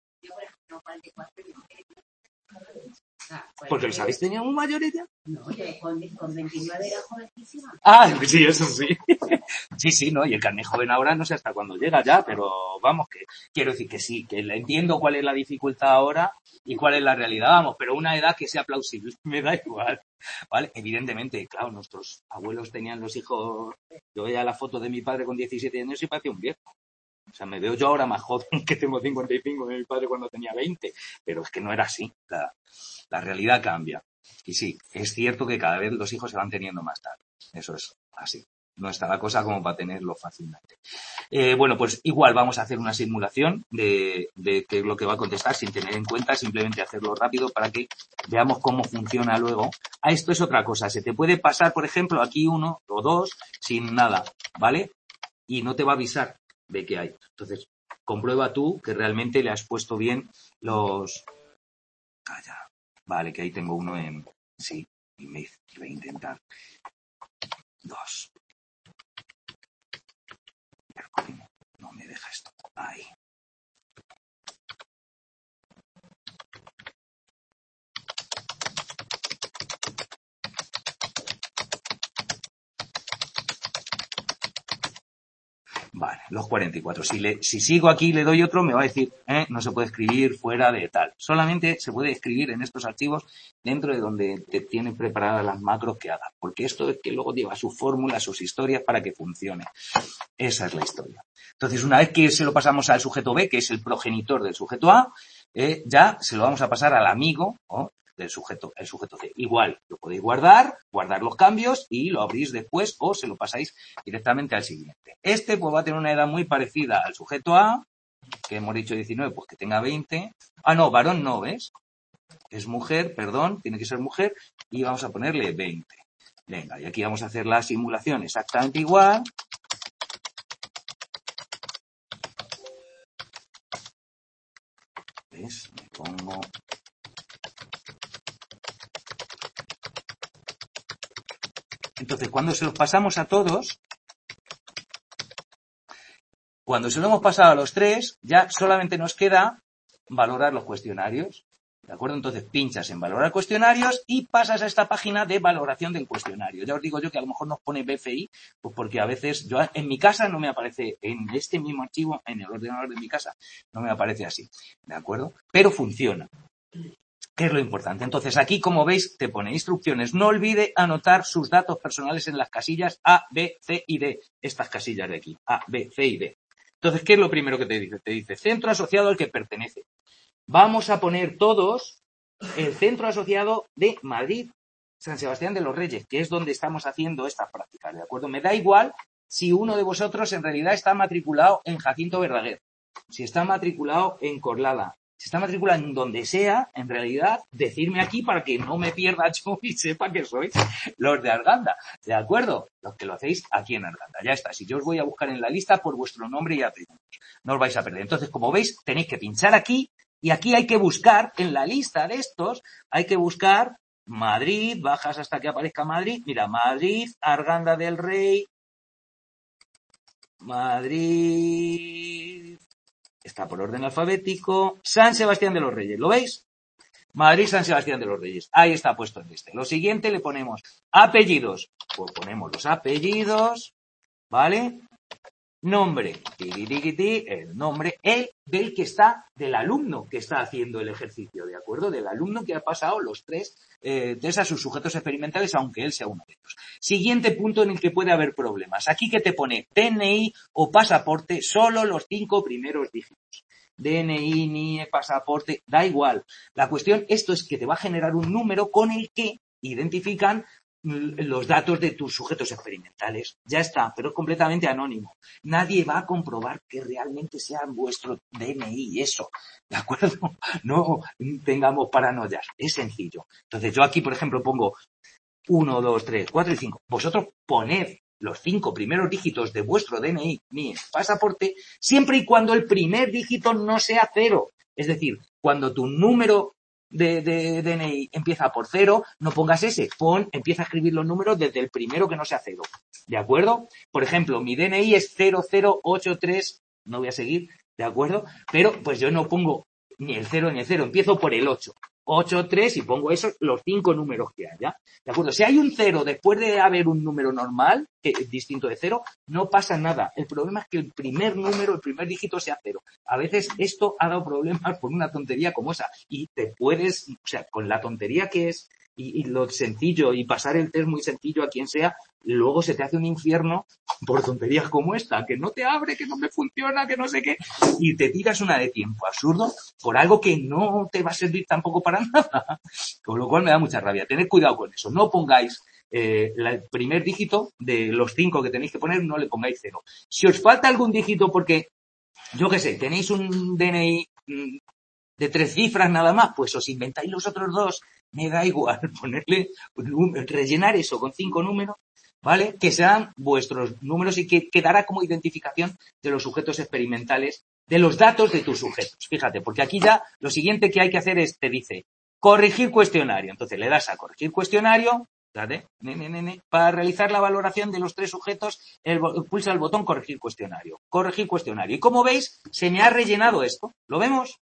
A: ¿Porque los habéis tenido muy mayores ya?
B: No, yo con 29 era jovencísima.
A: Sí, eso sí. Sí, ¿no? Y el carnet joven ahora no sé hasta cuándo llega ya, pero vamos, que quiero decir que sí, que entiendo cuál es la dificultad ahora y cuál es la realidad, vamos, pero una edad que sea plausible, me da igual, ¿vale? Evidentemente, claro, nuestros abuelos tenían los hijos, yo veía la foto de mi padre con 17 años y parecía un viejo. O sea, me veo yo ahora más joven que tengo 55 de mi padre cuando tenía 20, pero es que no era así. La realidad cambia. Y sí, es cierto que cada vez los hijos se van teniendo más tarde. Eso es así. No está la cosa como para tenerlo fácilmente. Bueno, pues igual vamos a hacer una simulación de qué es lo que va a contestar sin tener en cuenta, simplemente hacerlo rápido para que veamos cómo funciona luego. Esto es otra cosa. Se te puede pasar, por ejemplo, aquí 1 o 2 sin nada, ¿vale? Y no te va a avisar de qué hay. Entonces, comprueba tú que realmente le has puesto bien los... Calla. Vale, que ahí tengo uno en... Sí, y me voy a intentar. 2. No me deja esto. Ahí. Vale, los 44. Si sigo aquí y le doy otro, me va a decir, no se puede escribir fuera de tal. Solamente se puede escribir en estos archivos dentro de donde te tienen preparadas las macros que hagas. Porque esto es que luego lleva sus fórmulas, sus historias para que funcione. Esa es la historia. Entonces, una vez que se lo pasamos al sujeto B, que es el progenitor del sujeto A, ya se lo vamos a pasar al amigo, ¿no?, del sujeto, el sujeto C. Igual, lo podéis guardar los cambios y lo abrís después o se lo pasáis directamente al siguiente. Este pues va a tener una edad muy parecida al sujeto A, que hemos dicho 19, pues que tenga 20. No, varón no, ¿ves? Es mujer, perdón, tiene que ser mujer y vamos a ponerle 20. Venga, y aquí vamos a hacer la simulación exactamente igual. ¿Ves? Me pongo... Entonces, cuando se los pasamos a todos, cuando se lo hemos pasado a los 3, ya solamente nos queda valorar los cuestionarios. ¿De acuerdo? Entonces pinchas en valorar cuestionarios y pasas a esta página de valoración del cuestionario. Ya os digo yo que a lo mejor nos pone BFI, pues porque a veces yo en mi casa no me aparece, en este mismo archivo, en el ordenador de mi casa, no me aparece así. ¿De acuerdo? Pero funciona. ¿Qué es lo importante? Entonces, aquí, como veis, te pone instrucciones. No olvide anotar sus datos personales en las casillas A, B, C y D. Estas casillas de aquí. A, B, C y D. Entonces, ¿qué es lo primero que te dice? Te dice centro asociado al que pertenece. Vamos a poner todos el centro asociado de Madrid, San Sebastián de los Reyes, que es donde estamos haciendo estas prácticas, ¿de acuerdo? Me da igual si uno de vosotros en realidad está matriculado en Jacinto Verdaguer, si está matriculado en Corlada, si está matriculado en donde sea, en realidad, decirme aquí para que no me pierda yo y sepa que sois los de Arganda, ¿de acuerdo? Los que lo hacéis aquí en Arganda, ya está. Si yo os voy a buscar en la lista por vuestro nombre y apellido, no os vais a perder. Entonces, como veis, tenéis que pinchar aquí y aquí hay que buscar, en la lista de estos, hay que buscar Madrid, bajas hasta que aparezca Madrid, mira, Madrid, Arganda del Rey, Madrid... Está por orden alfabético. San Sebastián de los Reyes. ¿Lo veis? Madrid, San Sebastián de los Reyes. Ahí está puesto en este. Lo siguiente le ponemos apellidos. Pues ponemos los apellidos. ¿Vale? Nombre. El nombre. El del que está, del alumno que está haciendo el ejercicio. ¿De acuerdo? Del alumno que ha pasado los 3 test a sus sujetos experimentales, aunque él sea uno de ellos. Siguiente punto en el que puede haber problemas. Aquí que te pone DNI o pasaporte, solo los 5 primeros dígitos. DNI, NIE, pasaporte, da igual. La cuestión, esto es que te va a generar un número con el que identifican los datos de tus sujetos experimentales. Ya está, pero es completamente anónimo. Nadie va a comprobar que realmente sea vuestro DNI eso, ¿de acuerdo? No tengamos paranoias, es sencillo. Entonces yo aquí, por ejemplo, pongo 1, 2, 3, 4 y 5. Vosotros poned los 5 primeros dígitos de vuestro DNI ni pasaporte, siempre y cuando el primer dígito no sea 0. Es decir, cuando tu número de DNI empieza por 0, no pongas ese, empieza a escribir los números desde el primero que no sea 0. ¿De acuerdo? Por ejemplo, mi DNI es 0083, no voy a seguir, ¿de acuerdo? Pero pues yo no pongo ni el 0 ni el 0, empiezo por el 8. 8, 3 y pongo esos los 5 números que haya. ¿De acuerdo? Si hay un 0 después de haber un número normal, que es distinto de 0, no pasa nada. El problema es que el primer número, el primer dígito sea 0. A veces esto ha dado problemas por una tontería como esa. Y te puedes, o sea, con la tontería que es y lo sencillo y pasar el test muy sencillo a quien sea, luego se te hace un infierno por tonterías como esta, que no te abre, que no me funciona, que no sé qué, y te tiras una de tiempo absurdo por algo que no te va a servir tampoco para nada. Con lo cual me da mucha rabia. Tened cuidado con eso. No pongáis el primer dígito de los 5 que tenéis que poner, no le pongáis 0. Si os falta algún dígito porque, yo qué sé, tenéis un DNI de 3 cifras nada más, pues os inventáis los otros 2, me da igual, ponerle, rellenar eso con 5 números, ¿vale? Que sean vuestros números y que quedará como identificación de los sujetos experimentales, de los datos de tus sujetos. Fíjate, porque aquí ya lo siguiente que hay que hacer es, te dice, corregir cuestionario. Entonces le das a corregir cuestionario, ¿vale? Para realizar la valoración de los 3 sujetos, pulsa el botón corregir cuestionario. Corregir cuestionario. Y como veis, se me ha rellenado esto. ¿Lo vemos?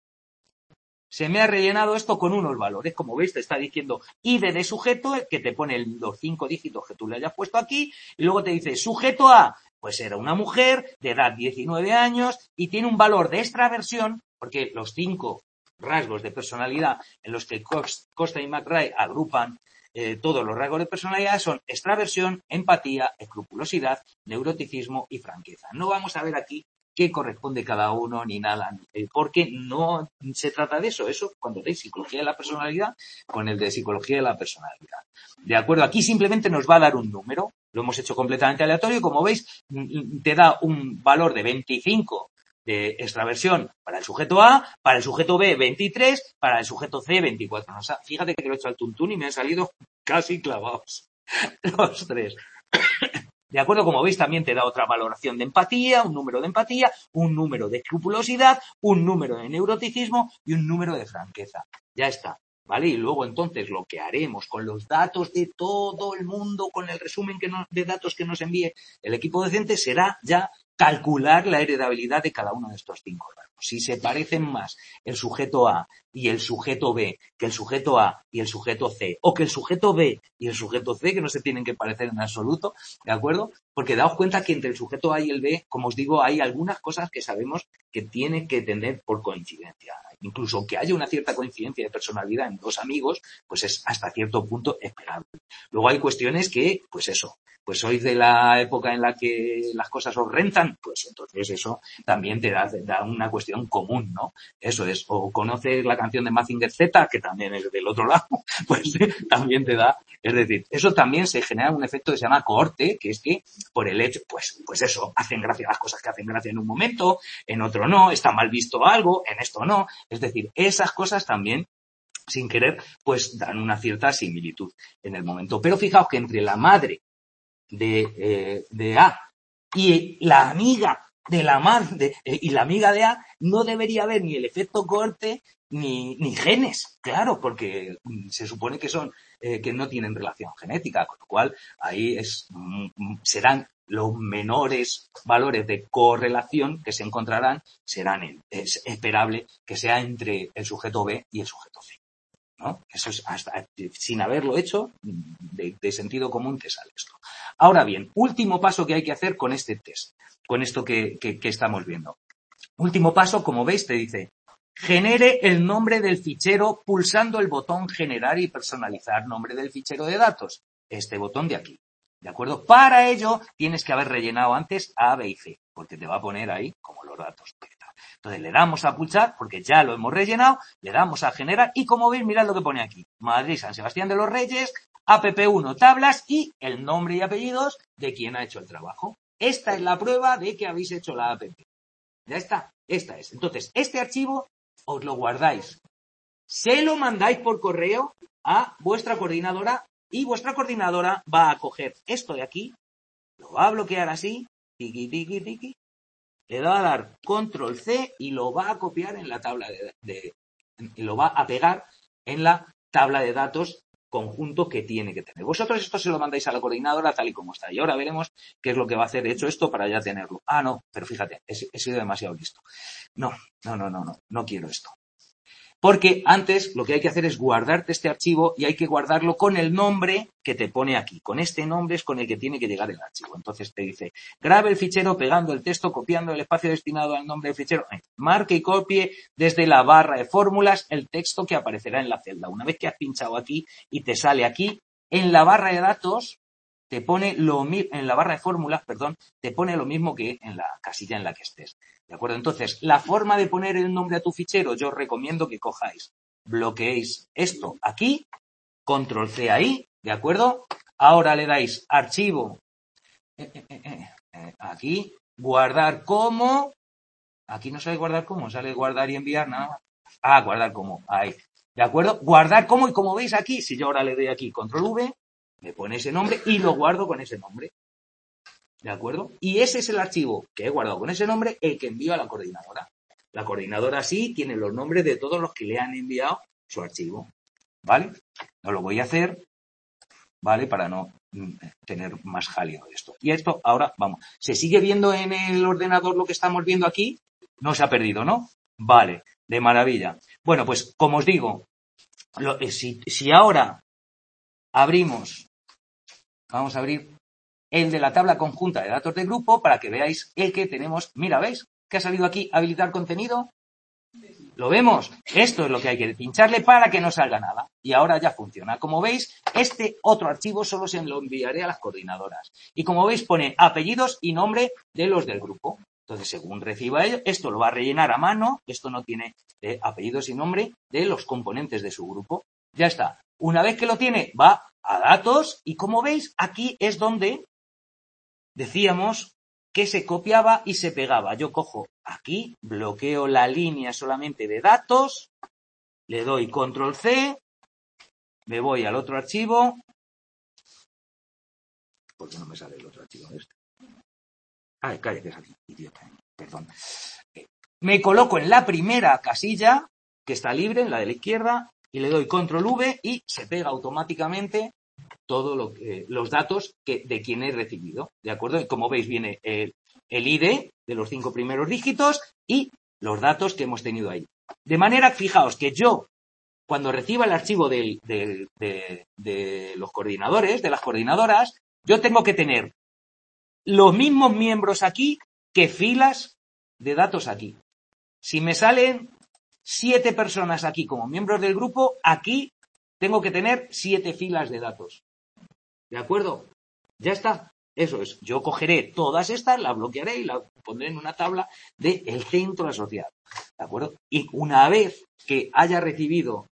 A: Se me ha rellenado esto con unos valores. Como veis, te está diciendo ID de sujeto, que te pone los 5 dígitos que tú le hayas puesto aquí, y luego te dice sujeto A, pues era una mujer de edad 19 años y tiene un valor de extraversión, porque los 5 rasgos de personalidad en los que Costa y McRae agrupan todos los rasgos de personalidad son extraversión, empatía, escrupulosidad, neuroticismo y franqueza. No vamos a ver aquí qué corresponde cada uno ni nada, porque no se trata de eso. Eso cuando veis psicología de la personalidad con el de psicología de la personalidad. De acuerdo, aquí simplemente nos va a dar un número, lo hemos hecho completamente aleatorio, como veis te da un valor de 25 de extraversión para el sujeto A, para el sujeto B 23, para el sujeto C 24. O sea, fíjate que lo he hecho al tuntún y me han salido casi clavados los 3. De acuerdo, como veis, también te da otra valoración de empatía, un número de escrupulosidad, un número de neuroticismo y un número de franqueza. Ya está, ¿vale? Y luego entonces lo que haremos con los datos de todo el mundo, con el resumen de datos que nos envíe el equipo docente, será ya calcular la heredabilidad de cada uno de estos 5 rasgos. Si se parecen más el sujeto A y el sujeto B que el sujeto A y el sujeto C, o que el sujeto B y el sujeto C, que no se tienen que parecer en absoluto, ¿de acuerdo? Porque daos cuenta que entre el sujeto A y el B, como os digo, hay algunas cosas que sabemos que tienen que tener por coincidencia. Incluso que haya una cierta coincidencia de personalidad en 2 amigos, pues es hasta cierto punto esperable. Luego hay cuestiones que, pues eso, pues sois de la época en la que las cosas os rentan, pues entonces eso también te da una cuestión común, ¿no? Eso es, o conoces la canción de Mazinger Z, que también es del otro lado, pues también te da, es decir, eso también se genera un efecto que se llama cohorte, que es que por el hecho, pues eso, hacen gracia las cosas que hacen gracia en un momento, en otro no, está mal visto algo, en esto no, es decir, esas cosas también sin querer, pues dan una cierta similitud en el momento. Pero fijaos que entre la madre de A y la amiga de la madre y la amiga de A no debería haber ni el efecto cohorte ni genes, claro, porque se supone que son que no tienen relación genética, con lo cual ahí serán los menores valores de correlación que se encontrarán, es esperable que sea entre el sujeto B y el sujeto C, ¿no? Eso es hasta sin haberlo hecho, de sentido común te sale esto. Ahora bien, último paso que hay que hacer con este test, con esto que estamos viendo. Último paso, como veis, te dice, genere el nombre del fichero pulsando el botón generar y personalizar nombre del fichero de datos. Este botón de aquí. ¿De acuerdo? Para ello tienes que haber rellenado antes A, B y C, porque te va a poner ahí como los datos. Entonces le damos a pulsar, porque ya lo hemos rellenado, le damos a generar y como veis, mirad lo que pone aquí. Madrid, San Sebastián de los Reyes, app1 tablas y el nombre y apellidos de quien ha hecho el trabajo. Esta es la prueba de que habéis hecho la app. Ya está, esta es. Entonces, este archivo os lo guardáis. Se lo mandáis por correo a vuestra coordinadora y vuestra coordinadora va a coger esto de aquí, lo va a bloquear así, tiqui, tiqui, tiqui, le va a dar control C y lo va a copiar en la tabla y lo va a pegar en la tabla de datos conjunto que tiene que tener. Vosotros esto se lo mandáis a la coordinadora tal y como está. Y ahora veremos qué es lo que va a hacer. He hecho esto para ya tenerlo. Ah, no, pero fíjate, he sido demasiado listo. No quiero esto. Porque antes lo que hay que hacer es guardarte este archivo y hay que guardarlo con el nombre que te pone aquí. Con este nombre es con el que tiene que llegar el archivo. Entonces te dice, grabe el fichero pegando el texto, copiando el espacio destinado al nombre del fichero. Marque y copie desde la barra de fórmulas el texto que aparecerá en la celda. Una vez que has pinchado aquí y te sale aquí, en la barra de datos te pone en la barra de fórmulas, te pone lo mismo que en la casilla en la que estés. ¿De acuerdo? Entonces, la forma de poner el nombre a tu fichero, yo os recomiendo que cojáis, bloqueéis esto aquí, control C ahí, ¿de acuerdo? Ahora le dais archivo, aquí, guardar como, aquí no sale guardar como, sale guardar y enviar, nada. Guardar como, ahí. ¿De acuerdo? Guardar como, y como veis aquí, si yo ahora le doy aquí control V, me pone ese nombre y lo guardo con ese nombre. ¿De acuerdo? Y ese es el archivo que he guardado con ese nombre, el que envío a la coordinadora. La coordinadora sí tiene los nombres de todos los que le han enviado su archivo. ¿Vale? No lo voy a hacer, ¿vale? Para no tener más jaleo de esto. Y esto ahora, vamos, ¿se sigue viendo en el ordenador lo que estamos viendo aquí? No se ha perdido, ¿no? Vale, de maravilla. Bueno, pues como os digo, si ahora abrimos, vamos a abrir el de la tabla conjunta de datos de grupo para que veáis el que tenemos. Mira, ¿veis? ¿Qué ha salido aquí? Habilitar contenido. ¿Lo vemos? Esto es lo que hay que pincharle para que no salga nada. Y ahora ya funciona. Como veis, este otro archivo solo se lo enviaré a las coordinadoras. Y como veis, pone apellidos y nombre de los del grupo. Entonces, según reciba ello, esto lo va a rellenar a mano. Esto no tiene apellidos y nombre de los componentes de su grupo. Ya está. Una vez que lo tiene, va a datos. Y como veis, aquí es donde decíamos que se copiaba y se pegaba. Yo cojo aquí, bloqueo la línea solamente de datos, le doy control C, me voy al otro archivo. ¿Por qué no me sale el otro archivo este? Cállate, es aquí, idiota, perdón. Me coloco en la primera casilla, que está libre, en la de la izquierda, y le doy control V y se pega automáticamente todos los datos de quien he recibido, ¿de acuerdo? Y como veis viene el ID de los 5 primeros dígitos y los datos que hemos tenido ahí. De manera, fijaos que yo, cuando reciba el archivo de los coordinadores, de las coordinadoras, yo tengo que tener los mismos miembros aquí que filas de datos aquí. Si me salen 7 personas aquí como miembros del grupo, aquí tengo que tener 7 filas de datos. ¿De acuerdo? Ya está. Eso es. Yo cogeré todas estas, las bloquearé y las pondré en una tabla del centro asociado. ¿De acuerdo? Y una vez que haya recibido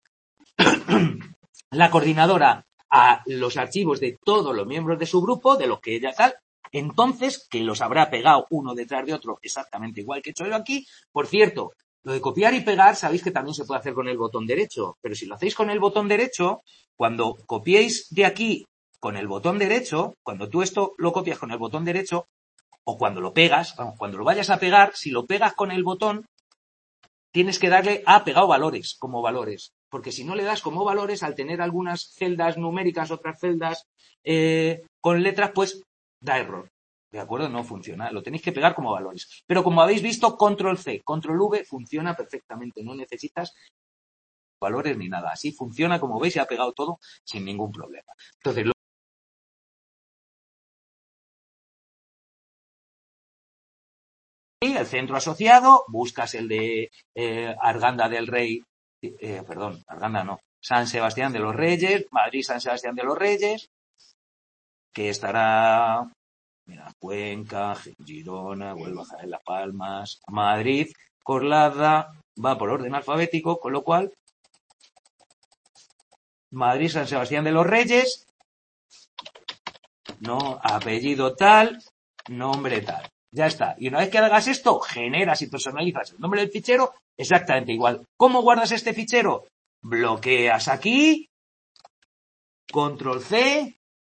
A: la coordinadora a los archivos de todos los miembros de su grupo, de los que ella tal, entonces, que los habrá pegado uno detrás de otro exactamente igual que he hecho yo aquí. Por cierto, lo de copiar y pegar, sabéis que también se puede hacer con el botón derecho, pero si lo hacéis con el botón derecho, cuando copiéis de aquí con el botón derecho, cuando tú esto lo copias con el botón derecho, o cuando lo pegas, cuando lo vayas a pegar, si lo pegas con el botón, tienes que darle a pegado valores, como valores. Porque si no le das como valores, al tener algunas celdas numéricas, otras celdas con letras, pues da error. ¿De acuerdo? No funciona. Lo tenéis que pegar como valores. Pero como habéis visto, control C, control V funciona perfectamente. No necesitas valores ni nada. Así funciona, como veis, y ha pegado todo sin ningún problema. Entonces, el centro asociado, buscas el de Arganda del Rey, Arganda no, San Sebastián de los Reyes, Madrid San Sebastián de los Reyes, que estará, mira, Cuenca, Girona, Huelva, Jaén, Las Palmas, Madrid, Corlada, va por orden alfabético, con lo cual Madrid San Sebastián de los Reyes, no, apellido tal, nombre tal. Ya está. Y una vez que hagas esto, generas y personalizas el nombre del fichero exactamente igual. ¿Cómo guardas este fichero? Bloqueas aquí, control C,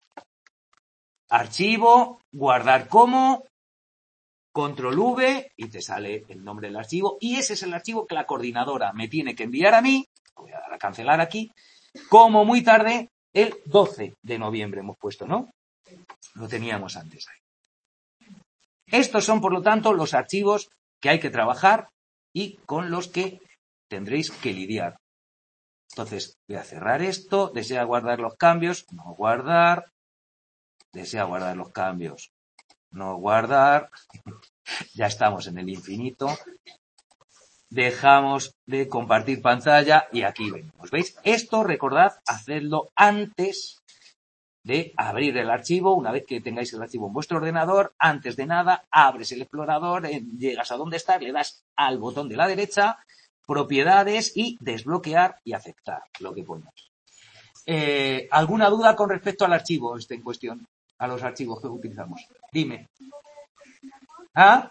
A: archivo, guardar como, control V y te sale el nombre del archivo. Y ese es el archivo que la coordinadora me tiene que enviar a mí. Voy a dar a cancelar aquí. Como muy tarde, el 12 de noviembre hemos puesto, ¿no? Lo teníamos antes ahí. Estos son, por lo tanto, los archivos que hay que trabajar y con los que tendréis que lidiar. Entonces, voy a cerrar esto. ¿Desea guardar los cambios? No guardar. ¿Desea guardar los cambios? No guardar. Ya estamos en el infinito. Dejamos de compartir pantalla y aquí venimos. ¿Veis? Esto, recordad, hacedlo antes de abrir el archivo. Una vez que tengáis el archivo en vuestro ordenador, antes de nada, abres el explorador, llegas a donde está, le das al botón de la derecha, propiedades y desbloquear y aceptar lo que ponemos. ¿Alguna duda con respecto al archivo en cuestión? A los archivos que utilizamos. Dime. ¿Ah?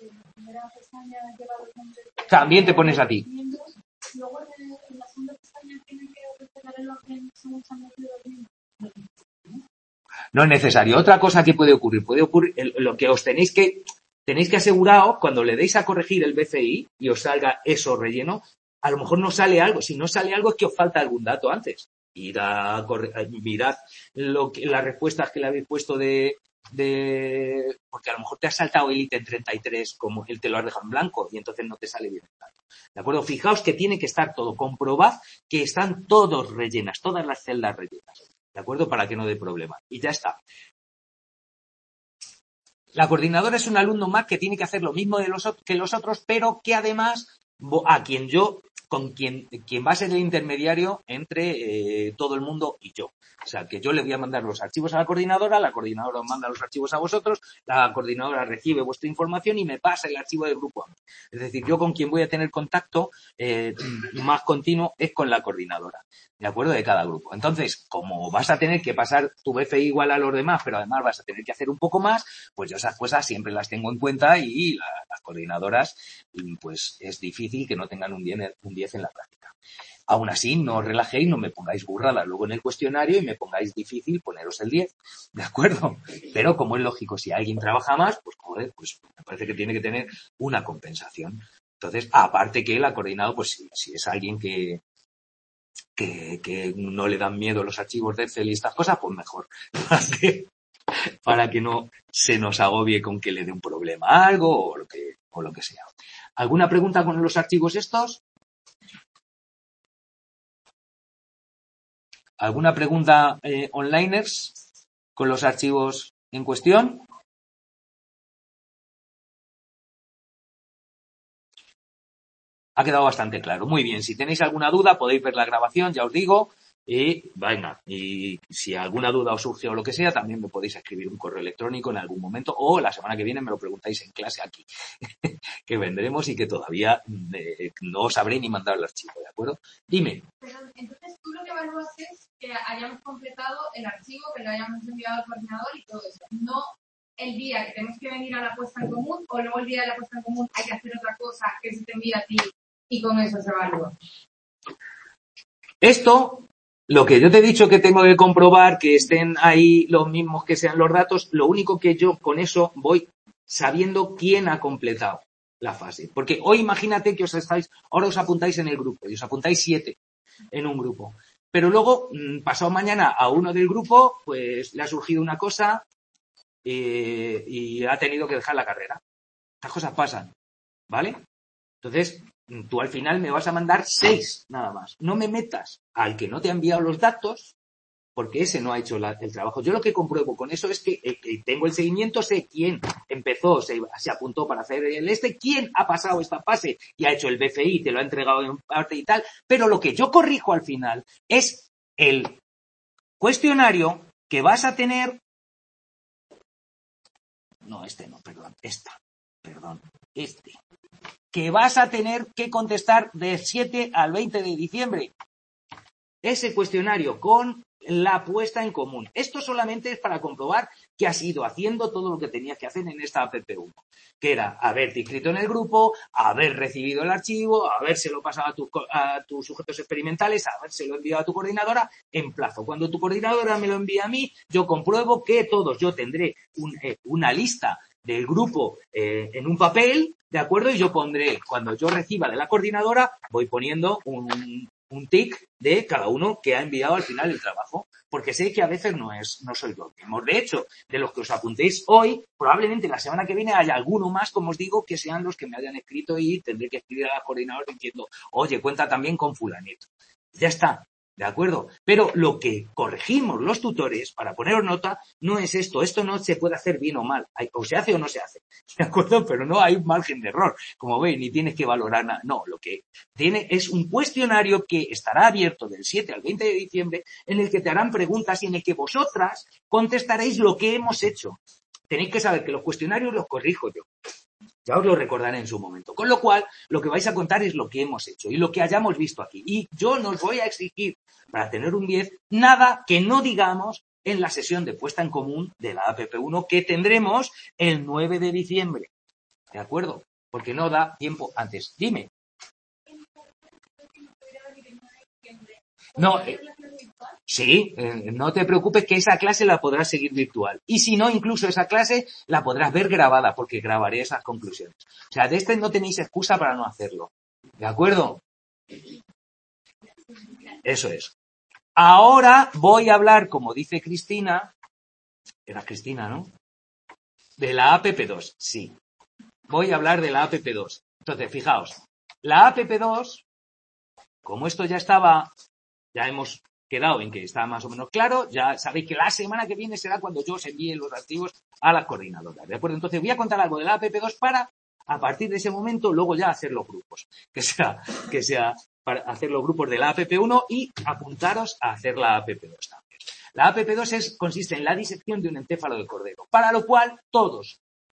A: También te pones a ti. No es necesario. Otra cosa que puede ocurrir lo que os tenéis que asegurar cuando le deis a corregir el BCI y os salga eso relleno, a lo mejor no sale algo. Si no sale algo es que os falta algún dato antes. Mirad las respuestas que le habéis puesto porque a lo mejor te ha saltado el ítem 33 como él te lo has dejado en blanco y entonces no te sale bien el dato. ¿De acuerdo? Fijaos que tiene que estar todo. Comprobad que están todas las celdas rellenas. ¿De acuerdo? Para que no dé problema. Y ya está. La coordinadora es un alumno más que tiene que hacer lo mismo que los otros, pero que además quien va a ser el intermediario entre todo el mundo y yo. O sea, que yo le voy a mandar los archivos a la coordinadora os manda los archivos a vosotros, la coordinadora recibe vuestra información y me pasa el archivo del grupo. Es decir, yo con quien voy a tener contacto más continuo es con la coordinadora, ¿de acuerdo? De cada grupo. Entonces, como vas a tener que pasar tu BFI igual a los demás, pero además vas a tener que hacer un poco más, pues yo esas cosas siempre las tengo en cuenta y las coordinadoras, pues es difícil que no tengan un 10 en la práctica. Aún así, no os relajéis, no me pongáis burradas luego en el cuestionario y me pongáis difícil poneros el 10, ¿de acuerdo? Pero como es lógico, si alguien trabaja más, pues joder, pues me parece que tiene que tener una compensación. Entonces, aparte que la coordinadora, pues si es alguien que no le dan miedo los archivos de Excel y estas cosas, pues mejor. Para que no se nos agobie con que le dé un problema a algo o lo que sea. ¿Alguna pregunta con los archivos estos? ¿Alguna pregunta onliners con los archivos en cuestión? Ha quedado bastante claro. Muy bien, si tenéis alguna duda podéis ver la grabación, ya os digo. Y venga, y si alguna duda os surge o lo que sea, también me podéis escribir un correo electrónico en algún momento o la semana que viene me lo preguntáis en clase aquí, que vendremos y que todavía no os sabré ni mandar el archivo, ¿de acuerdo? Dime.
B: Perdón, entonces tú lo que evalúas es que hayamos completado el archivo, que lo hayamos enviado al coordinador y todo eso, no el día que tenemos que venir a la puesta en común o luego el día de la puesta en común hay que hacer otra cosa que se te envía a ti y con eso se evalúa.
A: Esto, lo que yo te he dicho que tengo que comprobar que estén ahí los mismos que sean los datos, lo único que yo con eso voy sabiendo quién ha completado la fase. Porque hoy imagínate que ahora os apuntáis en el grupo y os apuntáis 7 en un grupo. Pero luego, pasado mañana, a uno del grupo, pues le ha surgido una cosa y ha tenido que dejar la carrera. Estas cosas pasan, ¿vale? Entonces, tú al final me vas a mandar 6 nada más. No me metas al que no te ha enviado los datos porque ese no ha hecho el trabajo. Yo lo que compruebo con eso es que tengo el seguimiento, sé quién empezó, se apuntó para hacer quién ha pasado esta fase y ha hecho el BFI, te lo ha entregado en parte y tal, pero lo que yo corrijo al final es el cuestionario que vas a tener. No, que vas a tener que contestar del 7 al 20 de diciembre. ese cuestionario con la puesta en común. Esto solamente es para comprobar que has ido haciendo todo lo que tenías que hacer en esta APP1, que era haberte inscrito en el grupo, haber recibido el archivo, habérselo pasado a tus sujetos experimentales, habérselo enviado a tu coordinadora en plazo. Cuando tu coordinadora me lo envía a mí, yo compruebo que todos, yo tendré una lista del grupo en un papel, ¿de acuerdo? Y yo pondré, cuando yo reciba de la coordinadora, voy poniendo un tic de cada uno que ha enviado al final el trabajo, porque sé que a veces no sois los mismos. De hecho, de los que os apuntéis hoy, probablemente la semana que viene haya alguno más, como os digo, que sean los que me hayan escrito y tendré que escribir a la coordinadora diciendo, oye, cuenta también con fulanito. Ya está. ¿De acuerdo? Pero lo que corregimos los tutores para poneros nota no es esto. Esto no se puede hacer bien o mal. O se hace o no se hace. ¿De acuerdo? Pero no hay margen de error. Como veis, ni tienes que valorar nada. No, lo que tiene es un cuestionario que estará abierto del 7 al 20 de diciembre en el que te harán preguntas y en el que vosotras contestaréis lo que hemos hecho. Tenéis que saber que los cuestionarios los corrijo yo. Ya os lo recordaré en su momento. Con lo cual, lo que vais a contar es lo que hemos hecho y lo que hayamos visto aquí. Y yo no os voy a exigir, para tener un 10, nada que no digamos en la sesión de puesta en común de la APP1 que tendremos el 9 de diciembre. ¿De acuerdo? Porque no da tiempo antes. Dime. No, sí, no te preocupes que esa clase la podrás seguir virtual. Y si no, incluso esa clase la podrás ver grabada porque grabaré esas conclusiones. O sea, de este no tenéis excusa para no hacerlo. ¿De acuerdo? Eso es. Ahora voy a hablar, como dice Cristina, era Cristina, ¿no? De la APP2, sí. Voy a hablar de la APP2. Entonces, fijaos, la APP2, como esto ya estaba, ya hemos quedado en que está más o menos claro, ya sabéis que la semana que viene será cuando yo os envíe los archivos a las coordinadoras, ¿de acuerdo? Entonces voy a contar algo de la APP2 para, a partir de ese momento, luego ya hacer los grupos, que sea para hacer los grupos de la APP1 y apuntaros a hacer la APP2 también. La APP2 consiste en la disección de un encéfalo de cordero, para lo cual todas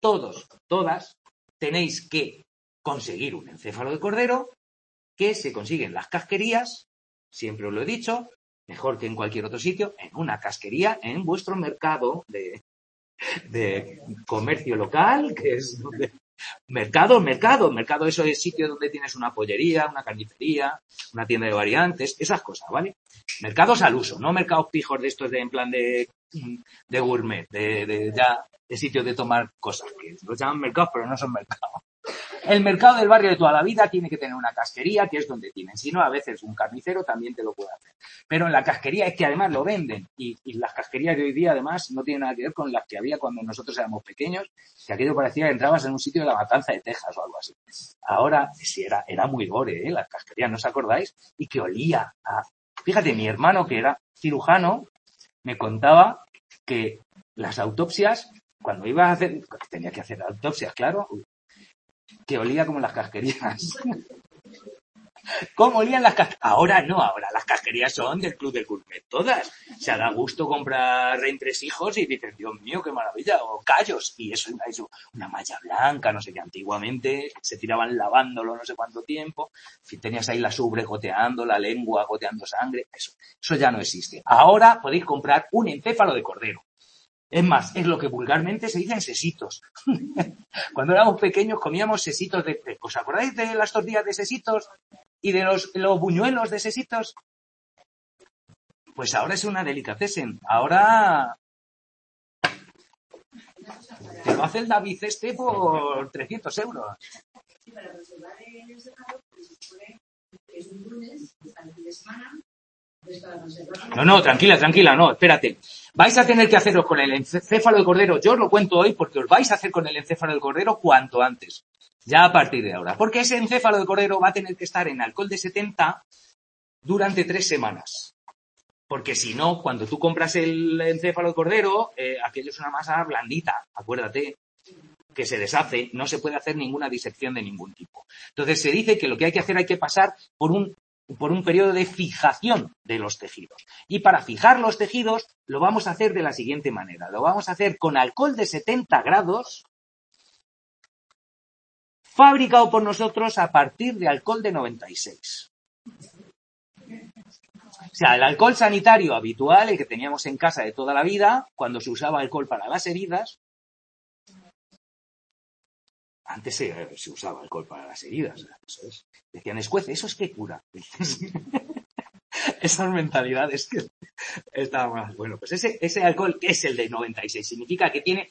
A: tenéis que conseguir un encéfalo de cordero que se consigue en las casquerías, siempre os lo he dicho, mejor que en cualquier otro sitio, en una casquería, en vuestro mercado de comercio local, que es donde... Mercado, eso es sitio donde tienes una pollería, una carnicería, una tienda de variantes, esas cosas, ¿vale? Mercados al uso, no mercados pijos de estos en plan de gourmet, de sitios de tomar cosas, que los llaman mercados, pero no son mercados. El mercado del barrio de toda la vida tiene que tener una casquería, que es donde tienen. Si no, a veces un carnicero también te lo puede hacer. Pero en la casquería es que además lo venden. Y las casquerías de hoy día, además, no tienen nada que ver con las que había cuando nosotros éramos pequeños, que aquello parecía que entrabas en un sitio de la Matanza de Texas o algo así. Ahora, sí, era muy gore, las casquerías, ¿no os acordáis? Y que olía a... Fíjate, mi hermano, que era cirujano, me contaba que las autopsias, cuando ibas a hacer... Tenía que hacer autopsias, claro... que olía como las casquerías. ¿Cómo olían las casquerías? Ahora no, ahora las casquerías son del Club del Gourmet, todas. O sea, da gusto comprar entresijos y dices, Dios mío, qué maravilla, o callos, y eso, una malla blanca, no sé qué, antiguamente se tiraban lavándolo no sé cuánto tiempo, tenías ahí las ubres goteando, la lengua goteando sangre, eso ya no existe. Ahora podéis comprar un encéfalo de cordero. Es más, es lo que vulgarmente se dicen sesitos. Cuando éramos pequeños comíamos sesitos de... ¿Os acordáis de las tortillas de sesitos y de los buñuelos de sesitos? Pues ahora es una delicatessen. Ahora te lo hace el David por 300 euros.
C: Sí, para reservar el encéfalo, pues se supone que es un lunes, al fin de semana.
A: No, tranquila, no, espérate. Vais a tener que haceros con el encéfalo de cordero. Yo os lo cuento hoy porque os vais a hacer con el encéfalo de cordero cuanto antes. Ya a partir de ahora. Porque ese encéfalo de cordero va a tener que estar en alcohol de 70 durante 3 semanas. Porque si no, cuando tú compras el encéfalo de cordero, aquello es una masa blandita, acuérdate, que se deshace, no se puede hacer ninguna disección de ningún tipo. Entonces se dice que lo que hay que hacer hay que pasar por un periodo de fijación de los tejidos. Y para fijar los tejidos lo vamos a hacer de la siguiente manera. Lo vamos a hacer con alcohol de 70 grados, fabricado por nosotros a partir de alcohol de 96. sea, el alcohol sanitario habitual, el que teníamos en casa de toda la vida, cuando se usaba alcohol para las heridas, antes se usaba alcohol para las heridas, eso es. Decían, escuece, ¿eso es qué cura? Esas mentalidades que estaban más. Bueno, pues ese alcohol, que es el de 96, significa que tiene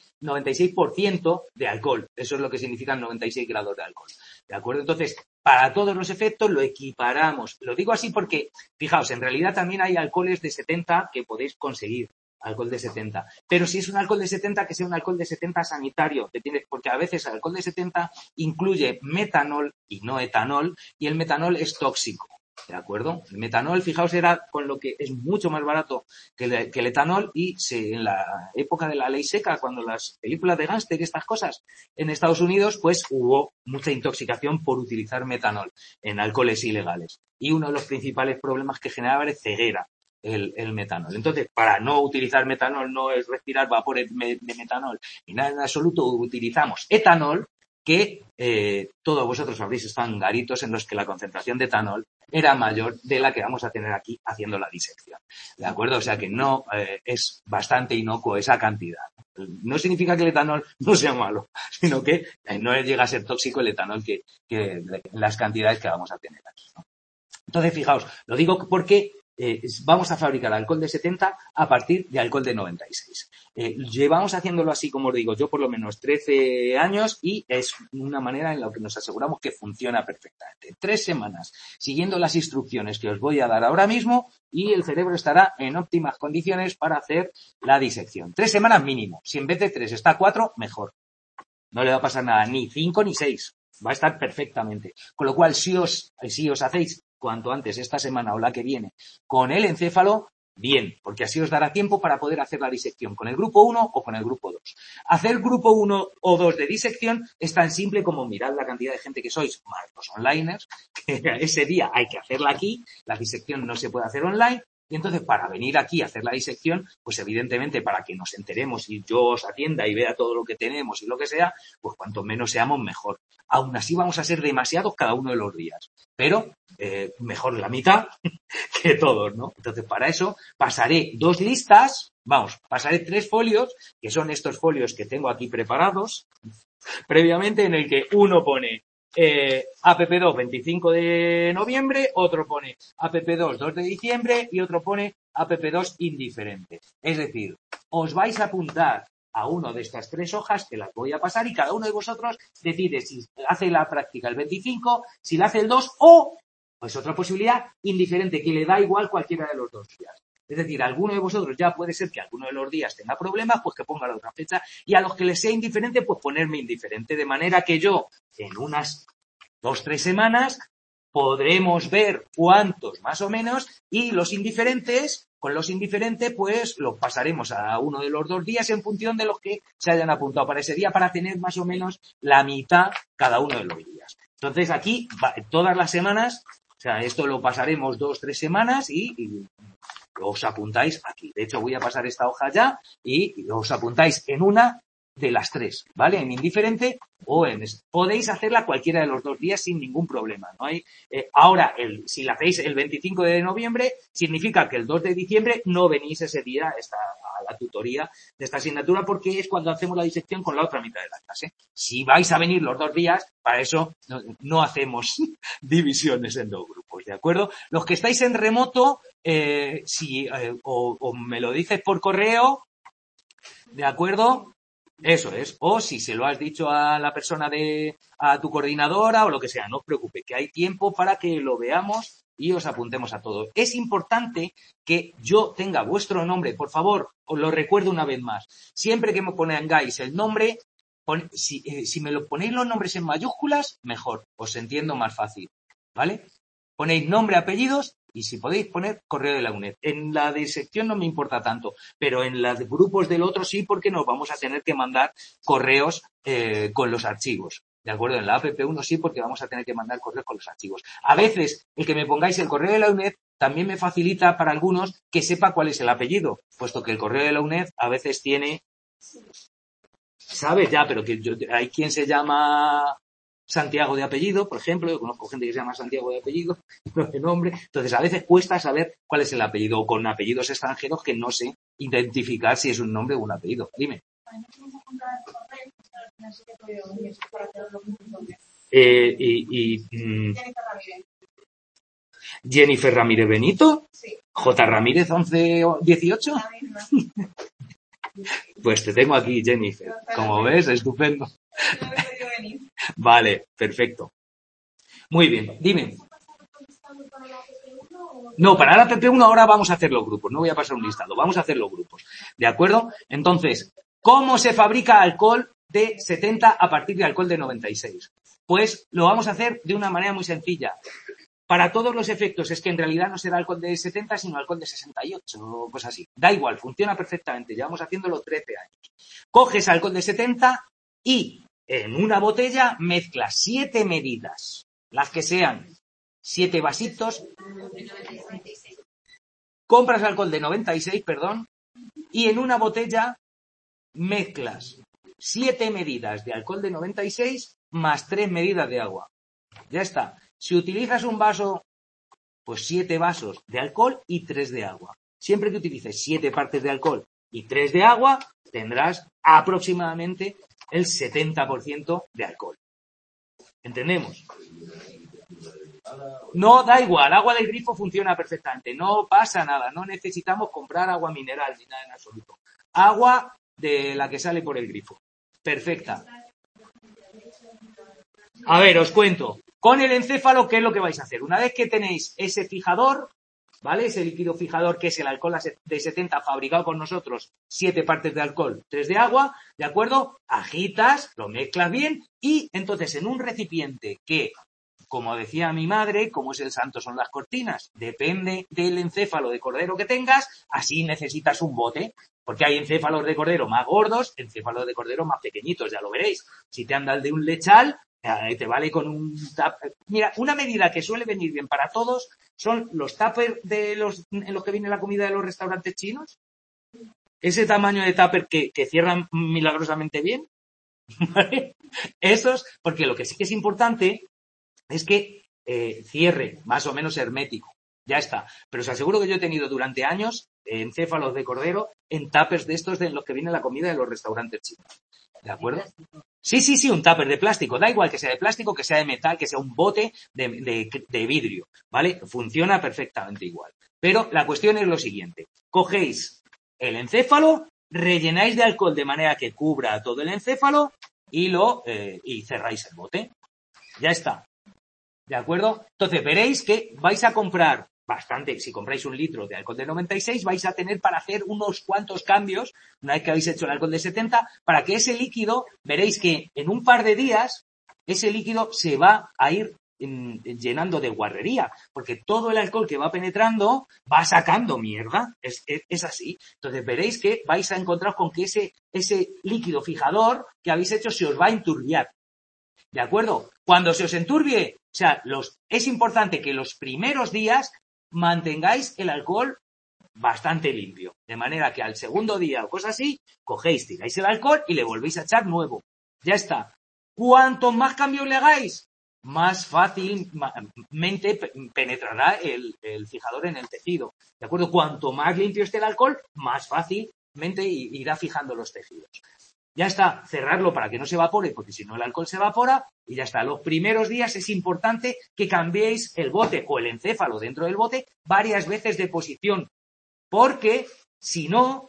A: 96% de alcohol. Eso es lo que significan 96 grados de alcohol. ¿De acuerdo? Entonces, para todos los efectos lo equiparamos. Lo digo así porque, fijaos, en realidad también hay alcoholes de 70 que podéis conseguir. Alcohol de 70. Pero si es un alcohol de 70, que sea un alcohol de 70 sanitario, porque a veces el alcohol de 70 incluye metanol y no etanol, y el metanol es tóxico. ¿De acuerdo? El metanol, fijaos, era con lo que es mucho más barato que el etanol, y en la época de la ley seca, cuando las películas de gángster y estas cosas en Estados Unidos, pues hubo mucha intoxicación por utilizar metanol en alcoholes ilegales. Y uno de los principales problemas que generaba era ceguera. El metanol. Entonces, para no utilizar metanol, no es respirar vapores de metanol y nada en absoluto, utilizamos etanol, que todos vosotros habréis estado en garitos en los que la concentración de etanol era mayor de la que vamos a tener aquí haciendo la disección. ¿De acuerdo? O sea que no es bastante inocuo esa cantidad. No significa que el etanol no sea malo, sino que no llega a ser tóxico el etanol que las cantidades que vamos a tener aquí, ¿no? Entonces, fijaos, lo digo porque vamos a fabricar alcohol de 70 a partir de alcohol de 96. Llevamos haciéndolo así, como os digo, yo por lo menos 13 años, y es una manera en la que nos aseguramos que funciona perfectamente. 3 semanas siguiendo las instrucciones que os voy a dar ahora mismo y el cerebro estará en óptimas condiciones para hacer la disección. 3 semanas mínimo. Si en vez de 3 está 4, mejor. No le va a pasar nada, ni 5 ni 6. Va a estar perfectamente. Con lo cual, si os hacéis cuanto antes, esta semana o la que viene, con el encéfalo, bien, porque así os dará tiempo para poder hacer la disección con el grupo 1 o con el grupo 2. Hacer grupo 1 o 2 de disección es tan simple como mirad la cantidad de gente que sois, más los onliners, que ese día hay que hacerla aquí, la disección no se puede hacer online. Y entonces, para venir aquí a hacer la disección, pues evidentemente para que nos enteremos y yo os atienda y vea todo lo que tenemos y lo que sea, pues cuanto menos seamos, mejor. Aún así vamos a ser demasiados cada uno de los días, pero mejor la mitad que todos, ¿no? Entonces, para eso pasaré 2 listas, pasaré 3 folios, que son estos folios que tengo aquí preparados previamente, en el que uno pone APP2 25 de noviembre, otro pone APP2 2 de diciembre y otro pone APP2 indiferente. Es decir, os vais a apuntar a uno de estas 3 hojas que las voy a pasar y cada uno de vosotros decide si hace la práctica el 25, si la hace el 2 o, pues otra posibilidad, indiferente, que le da igual cualquiera de los 2 días. Es decir, alguno de vosotros ya puede ser que alguno de los días tenga problemas, pues que ponga la otra fecha, y a los que les sea indiferente, pues ponerme indiferente, de manera que yo, en unas 2-3 semanas, podremos ver cuántos más o menos, y los indiferentes, con los indiferentes, pues los pasaremos a uno de los 2 días en función de los que se hayan apuntado para ese día, para tener más o menos la mitad cada uno de los días. Entonces aquí, todas las semanas, o sea, esto lo pasaremos 2-3 semanas y os apuntáis aquí. De hecho, voy a pasar esta hoja ya y os apuntáis en una de las 3, ¿vale? En indiferente o en... Podéis hacerla cualquiera de los 2 días sin ningún problema, ¿no hay? Ahora, si la hacéis el 25 de noviembre, significa que el 2 de diciembre no venís ese día a la tutoría de esta asignatura, porque es cuando hacemos la disección con la otra mitad de la clase. Si vais a venir los 2 días, para eso no hacemos divisiones en 2 grupos, ¿de acuerdo? Los que estáis en remoto, o me lo dices por correo, ¿de acuerdo? Eso es. O si se lo has dicho a la persona a tu coordinadora o lo que sea, no os preocupe, que hay tiempo para que lo veamos y os apuntemos a todos. Es importante que yo tenga vuestro nombre, por favor, os lo recuerdo una vez más. Siempre que me pongáis el nombre, si me lo ponéis los nombres en mayúsculas, mejor, os entiendo más fácil, ¿vale? Ponéis nombre, apellidos y si podéis poner correo de la UNED. En la disección no me importa tanto, pero en los grupos del otro sí, porque nos vamos a tener que mandar correos con los archivos. ¿De acuerdo? En la APP1 sí, porque vamos a tener que mandar correos con los archivos. A veces, el que me pongáis el correo de la UNED también me facilita para algunos que sepa cuál es el apellido, puesto que el correo de la UNED a veces tiene... ¿Sabes? Ya, pero que hay quien se llama Santiago de apellido, por ejemplo. Yo conozco gente que se llama Santiago de apellido, no de nombre. Entonces, a veces cuesta saber cuál es el apellido, o con apellidos extranjeros que no sé identificar si es un nombre o un apellido. Dime. Jennifer Ramírez Benito.
B: Sí.
A: J. Ramírez 1118. Pues te tengo aquí, Jennifer. Como ves, estupendo.
B: No me he podido venir.
A: Vale, perfecto. Muy bien, dime. No, para la PP1 ahora vamos a hacer los grupos. No voy a pasar un listado, vamos a hacer los grupos. ¿De acuerdo? Entonces, ¿cómo se fabrica alcohol de 70 a partir de alcohol de 96? Pues lo vamos a hacer de una manera muy sencilla. Para todos los efectos es que en realidad no será alcohol de 70, sino alcohol de 68 o cosas así. Da igual, funciona perfectamente. Llevamos haciéndolo 13 años. Coges alcohol de 70 y en una botella mezclas 7 medidas, las que sean, 7 vasitos. Compras alcohol de 96, perdón, y en una botella mezclas 7 medidas de alcohol de 96 más 3 medidas de agua. Ya está. Si utilizas un vaso, pues 7 vasos de alcohol y 3 de agua. Siempre que utilices 7 partes de alcohol y 3 de agua, tendrás aproximadamente el 70% de alcohol. ¿Entendemos? No, da igual, agua del grifo funciona perfectamente, no pasa nada, no necesitamos comprar agua mineral ni nada en absoluto. Agua de la que sale por el grifo. Perfecta. A ver, os cuento. Con el encéfalo, ¿qué es lo que vais a hacer? Una vez que tenéis ese fijador, ¿vale? Ese líquido fijador que es el alcohol de 70 fabricado con nosotros, 7 partes de alcohol, 3 de agua, ¿de acuerdo? Agitas, lo mezclas bien y entonces en un recipiente que, como decía mi madre, como es el santo son las cortinas, depende del encéfalo de cordero que tengas, así necesitas un bote, porque hay encéfalos de cordero más gordos, encéfalos de cordero más pequeñitos, ya lo veréis. Si te anda el de un lechal, te vale con un tupper. Mira, una medida que suele venir bien para todos son los tuppers en los que viene la comida de los restaurantes chinos. Ese tamaño de tupper que cierran milagrosamente bien. ¿Vale? Esos, porque lo que sí que es importante es que cierre más o menos hermético. Ya está. Pero os aseguro que yo he tenido durante años encéfalos de cordero en tuppers de estos de los que viene la comida de los restaurantes chinos. ¿De acuerdo? Sí, un tupper de plástico. Da igual que sea de plástico, que sea de metal, que sea un bote de vidrio. ¿Vale? Funciona perfectamente igual. Pero la cuestión es lo siguiente. Cogéis el encéfalo, rellenáis de alcohol de manera que cubra todo el encéfalo y cerráis el bote. Ya está. ¿De acuerdo? Entonces veréis que vais a comprar bastante. Si compráis 1 litro de alcohol de 96, vais a tener para hacer unos cuantos cambios, una vez que habéis hecho el alcohol de 70, para que ese líquido, veréis que en un par de días, ese líquido se va a ir llenando de guarrería, porque todo el alcohol que va penetrando va sacando mierda. Es así. Entonces veréis que vais a encontrar con que ese líquido fijador que habéis hecho se os va a enturbiar. ¿De acuerdo? Cuando se os enturbie, o sea, es importante que los primeros días mantengáis el alcohol bastante limpio. De manera que al segundo día o cosas así, cogéis, tiráis el alcohol y le volvéis a echar nuevo. Ya está. Cuanto más cambios le hagáis, más fácilmente penetrará el fijador en el tejido. ¿De acuerdo? Cuanto más limpio esté el alcohol, más fácilmente irá fijando los tejidos. Ya está, cerrarlo para que no se evapore, porque si no el alcohol se evapora y ya está. Los primeros días es importante que cambiéis el bote o el encéfalo dentro del bote varias veces de posición, porque si no,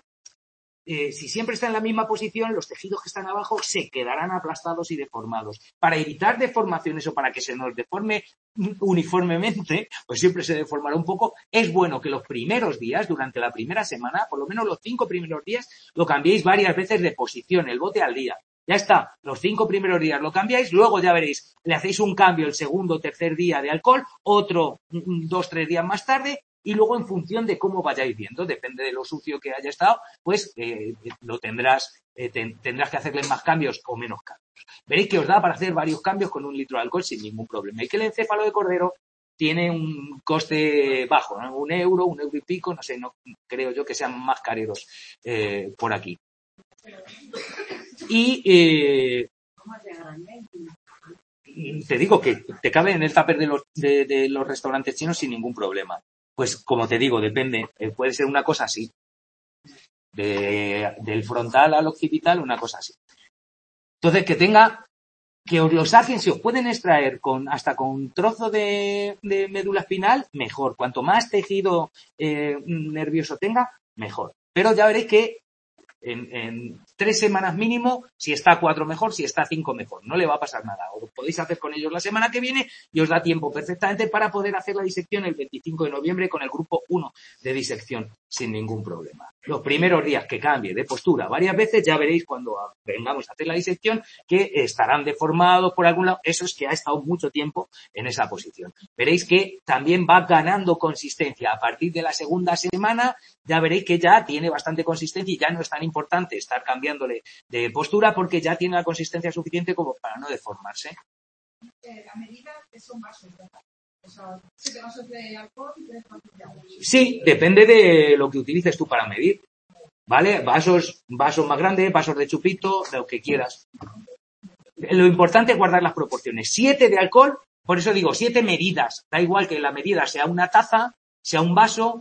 A: si siempre está en la misma posición, los tejidos que están abajo se quedarán aplastados y deformados. Para evitar deformaciones o para que se nos deforme uniformemente, pues siempre se deformará un poco, es bueno que los primeros días, durante la primera semana, por lo menos los 5 primeros días, lo cambiéis varias veces de posición, el bote al día. Ya está, los 5 primeros días lo cambiáis, luego ya veréis, le hacéis un cambio el segundo o tercer día de alcohol, otro 2, 3 días más tarde, y luego en función de cómo vayáis viendo, depende de lo sucio que haya estado, pues lo tendrás que hacerle más cambios o menos cambios. Veréis que os da para hacer varios cambios con 1 litro de alcohol sin ningún problema. Y que el encéfalo de cordero tiene un coste bajo, ¿no? 1 euro, 1 euro y pico, no sé, no creo yo que sean más careros por aquí. Y te digo que te cabe en el tupper de los restaurantes chinos sin ningún problema. Pues como te digo, depende. Puede ser una cosa así. Del frontal al occipital, una cosa así. Entonces, que os lo saquen, si os pueden extraer hasta con un trozo de médula espinal, mejor. Cuanto más tejido nervioso tenga, mejor. Pero ya veréis que en 3 semanas mínimo, si está 4 mejor, si está 5 mejor. No le va a pasar nada. Os podéis hacer con ellos la semana que viene y os da tiempo perfectamente para poder hacer la disección el 25 de noviembre con el grupo 1 de disección sin ningún problema. Los primeros días que cambie de postura varias veces, ya veréis cuando vengamos a hacer la disección que estarán deformados por algún lado. Eso es que ha estado mucho tiempo en esa posición. Veréis que también va ganando consistencia. A partir de la segunda semana ya veréis que ya tiene bastante consistencia y ya no es tan importante estar cambiándole de postura porque ya tiene la consistencia suficiente como para no deformarse.
B: La medida es un vaso, ¿verdad? O sea, 7 vasos de alcohol y 3 vasos de agua.
A: Sí, depende de lo que utilices tú para medir. ¿Vale? Vasos más grandes, vasos de chupito, de lo que quieras. Lo importante es guardar las proporciones. 7 de alcohol, por eso digo 7 medidas. Da igual que la medida sea una taza, sea un vaso,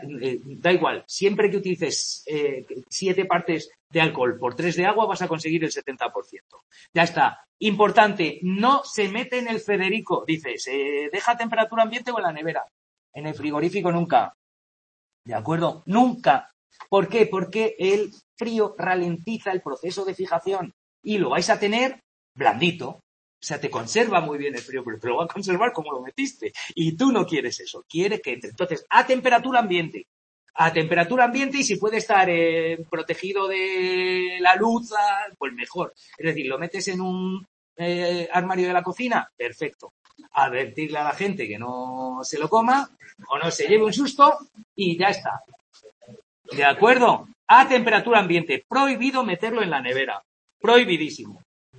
A: da igual. Siempre que utilices 7 partes de alcohol por 3 de agua vas a conseguir el 70%. Ya está. Importante, no se mete en el Federico. Dice, ¿se deja a temperatura ambiente o en la nevera? En el frigorífico nunca. ¿De acuerdo? Nunca. ¿Por qué? Porque el frío ralentiza el proceso de fijación y lo vais a tener blandito. O sea, te conserva muy bien el frío, pero te lo va a conservar como lo metiste. Y tú no quieres eso. Quieres que entre. Entonces, a temperatura ambiente. A temperatura ambiente y si puede estar protegido de la luz, pues mejor. Es decir, lo metes en un armario de la cocina, perfecto. Advertirle a la gente que no se lo coma o no se lleve un susto y ya está. ¿De acuerdo? A temperatura ambiente. Prohibido meterlo en la nevera. Prohibidísimo.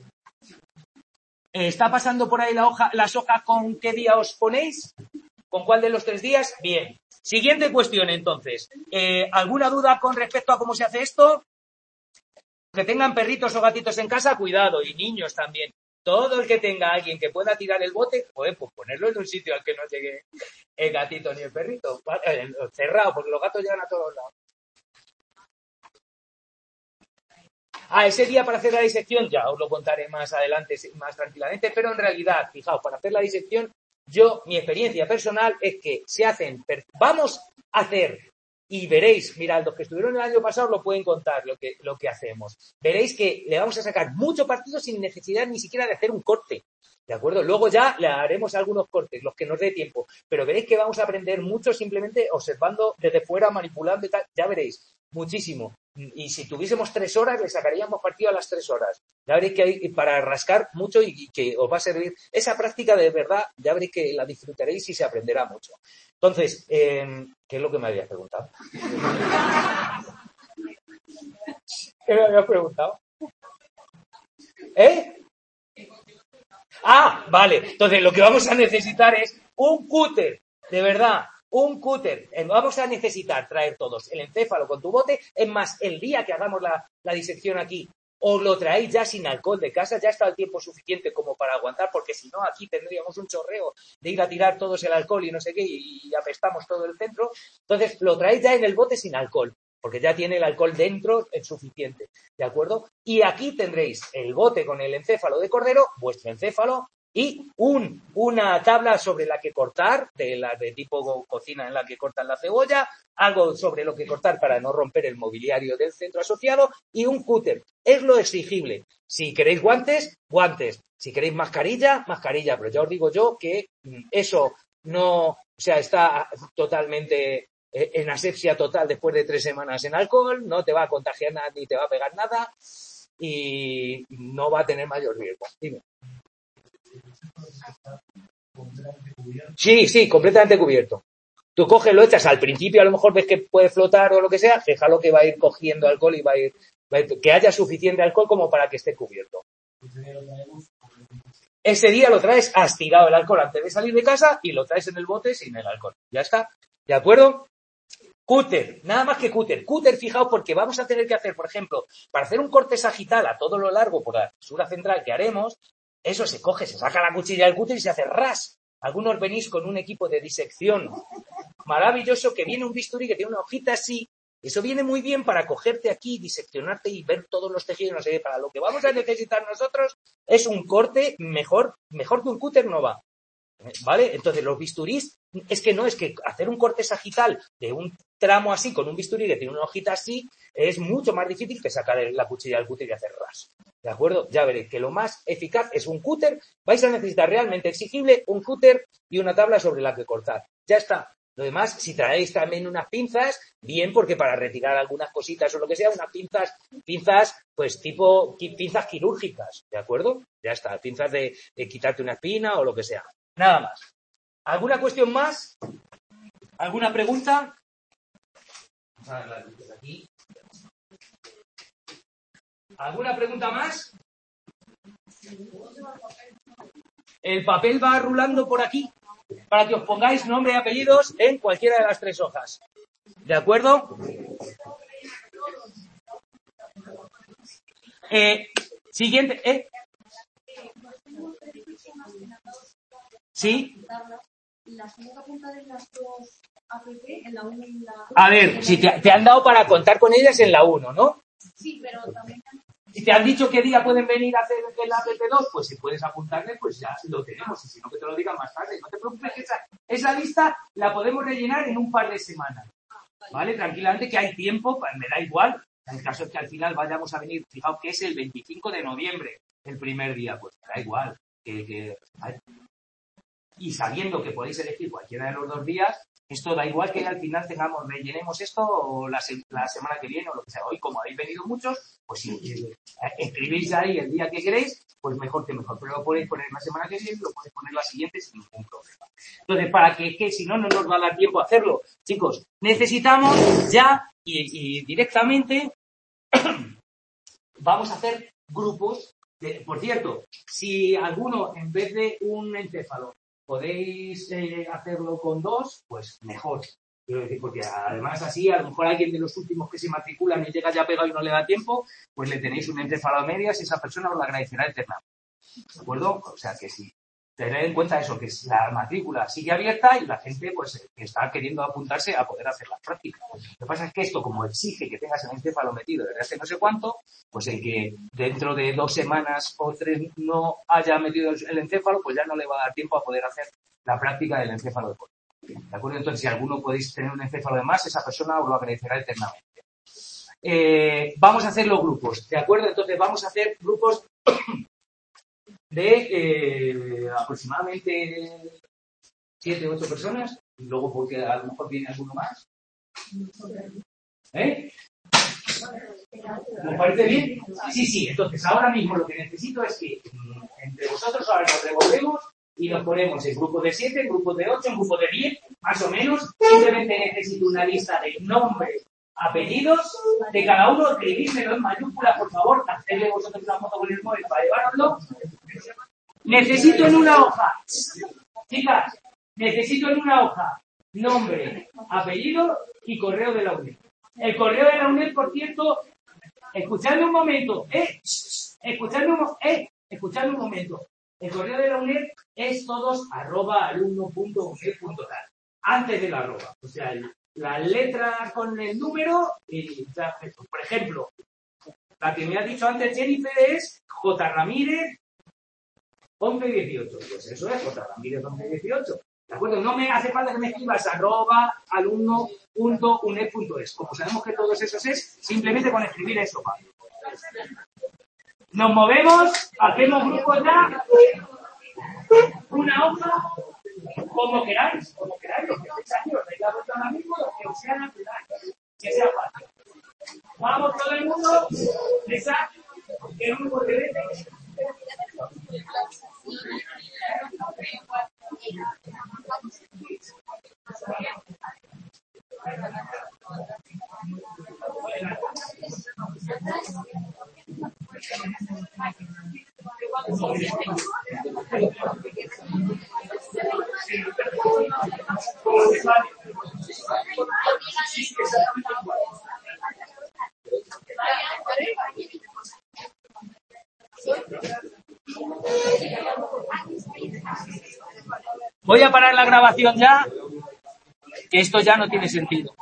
A: ¿Está pasando por ahí las hojas con qué día os ponéis? ¿Con cuál de los 3 días? Bien. Siguiente cuestión, entonces. ¿Alguna duda con respecto a cómo se hace esto? Que tengan perritos o gatitos en casa, cuidado. Y niños también. Todo el que tenga alguien que pueda tirar el bote, pues ponerlo en un sitio al que no llegue el gatito ni el perrito. Cerrado, porque los gatos llegan a todos lados. Ese día para hacer la disección, ya os lo contaré más adelante, más tranquilamente, pero en realidad, fijaos, para hacer la disección, mi experiencia personal es que vamos a hacer, y veréis, mirad, los que estuvieron el año pasado lo pueden contar lo que hacemos. Veréis que le vamos a sacar mucho partido sin necesidad ni siquiera de hacer un corte. ¿De acuerdo? Luego ya le haremos algunos cortes, los que nos dé tiempo. Pero veréis que vamos a aprender mucho simplemente observando desde fuera, manipulando y tal. Ya veréis, muchísimo. Y si tuviésemos 3 horas, le sacaríamos partido a las 3 horas. Ya veréis que hay para rascar mucho y que os va a servir. Esa práctica de verdad, ya veréis que la disfrutaréis y se aprenderá mucho. Entonces, ¿qué es lo que me habías preguntado? ¿Qué me habías preguntado? Vale. Entonces, lo que vamos a necesitar es un cúter, de verdad, un cúter. Vamos a necesitar traer todos el encéfalo con tu bote. Es más, el día que hagamos la disección aquí, os lo traéis ya sin alcohol de casa, ya está el tiempo suficiente como para aguantar, porque si no, aquí tendríamos un chorreo de ir a tirar todos el alcohol y no sé qué, y apestamos todo el centro. Entonces, lo traéis ya en el bote sin alcohol, porque ya tiene el alcohol dentro, es suficiente, ¿de acuerdo? Y aquí tendréis el bote con el encéfalo de cordero, vuestro encéfalo, y una tabla sobre la que cortar, de tipo cocina en la que cortan la cebolla, algo sobre lo que cortar para no romper el mobiliario del centro asociado, y un cúter. Es lo exigible. Si queréis guantes, guantes. Si queréis mascarilla, mascarilla. Pero ya os digo yo que eso no, o sea, está totalmente en asepsia total después de 3 semanas en alcohol, no te va a contagiar nada ni te va a pegar nada y no va a tener mayor riesgo. Dime. Sí, completamente cubierto. Tú coges, lo echas al principio, a lo mejor ves que puede flotar o lo que sea, déjalo que va a ir cogiendo alcohol y va a ir que haya suficiente alcohol como para que esté cubierto. Ese día lo traes, has tirado el alcohol antes de salir de casa y lo traes en el bote sin el alcohol. Ya está. ¿De acuerdo? Cúter, nada más que cúter. Cúter, fijaos, porque vamos a tener que hacer, por ejemplo, para hacer un corte sagital a todo lo largo por la fisura central que haremos, Eso se coge, se saca la cuchilla del cúter y se hace ras. Algunos venís con un equipo de disección maravilloso que viene un bisturí que tiene una hojita así. Eso viene muy bien para cogerte aquí, diseccionarte y ver todos los tejidos. No sé, para lo que vamos a necesitar nosotros es un corte mejor que un cúter no va. ¿Vale? Entonces los bisturís, es que hacer un corte sagital de un tramo así con un bisturí que tiene una hojita así es mucho más difícil que sacar la cuchilla del cúter y hacer ras. ¿De acuerdo? Ya veréis que lo más eficaz es un cúter. Vais a necesitar realmente exigible un cúter y una tabla sobre la que cortar. Ya está. Lo demás, si traéis también unas pinzas, bien, porque para retirar algunas cositas o lo que sea, unas pinzas, pues tipo pinzas quirúrgicas, ¿de acuerdo? Ya está, pinzas de quitarte una espina o lo que sea. Nada más. ¿Alguna cuestión más? ¿Alguna pregunta? Vamos a ver las luces aquí. ¿Alguna pregunta más? El papel va rulando por aquí para que os pongáis nombre y apellidos en cualquiera de las 3 hojas. ¿De acuerdo? Siguiente. ¿Sí?
C: ¿Las tengo que apuntar en las dos app, en la 1 y en la 2?
A: A ver, si te han dado para contar con ellas en la 1, ¿no?
C: Sí, pero también...
A: Si te han dicho qué día pueden venir a hacer en la app2, pues si puedes apuntarle, pues ya lo tenemos. Y si no, que te lo digan más tarde. No te preocupes, que esa lista la podemos rellenar en un par de semanas. ¿Vale? Tranquilamente, que hay tiempo, pues me da igual. En el caso es que al final vayamos a venir, fijaos que es el 25 de noviembre, el primer día, pues me da igual. Y sabiendo que podéis elegir cualquiera de los 2 días, esto da igual que al final rellenemos esto o la semana que viene o lo que sea. Hoy, como habéis venido muchos, pues si escribís ahí el día que queréis, pues mejor que mejor. Pero lo podéis poner la semana que viene, lo podéis poner la siguiente sin ningún problema. Entonces, para que si no nos va a dar tiempo a hacerlo, chicos, necesitamos ya y directamente vamos a hacer grupos. Por cierto, si alguno, en vez de un encéfalo, podéis hacerlo con 2, pues mejor. Quiero decir, porque además así, a lo mejor alguien de los últimos que se matriculan y llega ya pegado y no le da tiempo, pues le tenéis un encéfalo a medias y esa persona os lo agradecerá eternamente. ¿De acuerdo? O sea que sí. Tener en cuenta eso, que la matrícula sigue abierta y la gente pues está queriendo apuntarse a poder hacer las prácticas. Lo que pasa es que esto, como exige que tengas el encéfalo metido desde hace no sé cuánto, pues el que dentro de 2 semanas o 3 no haya metido el encéfalo, pues ya no le va a dar tiempo a poder hacer la práctica del encéfalo de corte. ¿De acuerdo? Entonces, si alguno podéis tener un encéfalo de más, esa persona os lo agradecerá eternamente. Vamos a hacer los grupos, ¿de acuerdo? Entonces, vamos a hacer grupos de aproximadamente 7 u 8 personas, y luego porque a lo mejor viene alguno más. ¿Me parece bien? Sí. Entonces, ahora mismo lo que necesito es que entre vosotros ahora nos revolvemos y nos ponemos en grupos de 7, en grupos de 8, en grupos de 10, más o menos. Simplemente necesito una lista de nombres, apellidos de cada uno. Escribídmelo en mayúsculas, por favor. Hacedle vosotros una foto con el móvil para llevároslo. Necesito en una hoja, chicas, necesito en una hoja nombre, apellido y correo de la UNED. El correo de la UNED, por cierto, escuchadme un momento, escuchadme un momento. El correo de la UNED es todos @alumno.uned.tal, antes del arroba. O sea, la letra con el número y ya, por ejemplo, la que me ha dicho antes Jennifer es J. Ramírez 1118, pues eso es J. Ramírez 1118, ¿de acuerdo? No me hace falta que me escribas @alumno.uned.es. Como sabemos que todos esos es, simplemente con escribir eso, ¿vale? Nos movemos, hacemos grupos ya, una hoja, como queráis, lo que pensáis, os dais la vuelta ahora mismo, lo que os sea natural, que sea fácil. Vamos todo el mundo, pensad que un grupo de veces. Voy a parar la grabación ya, que esto ya no tiene sentido.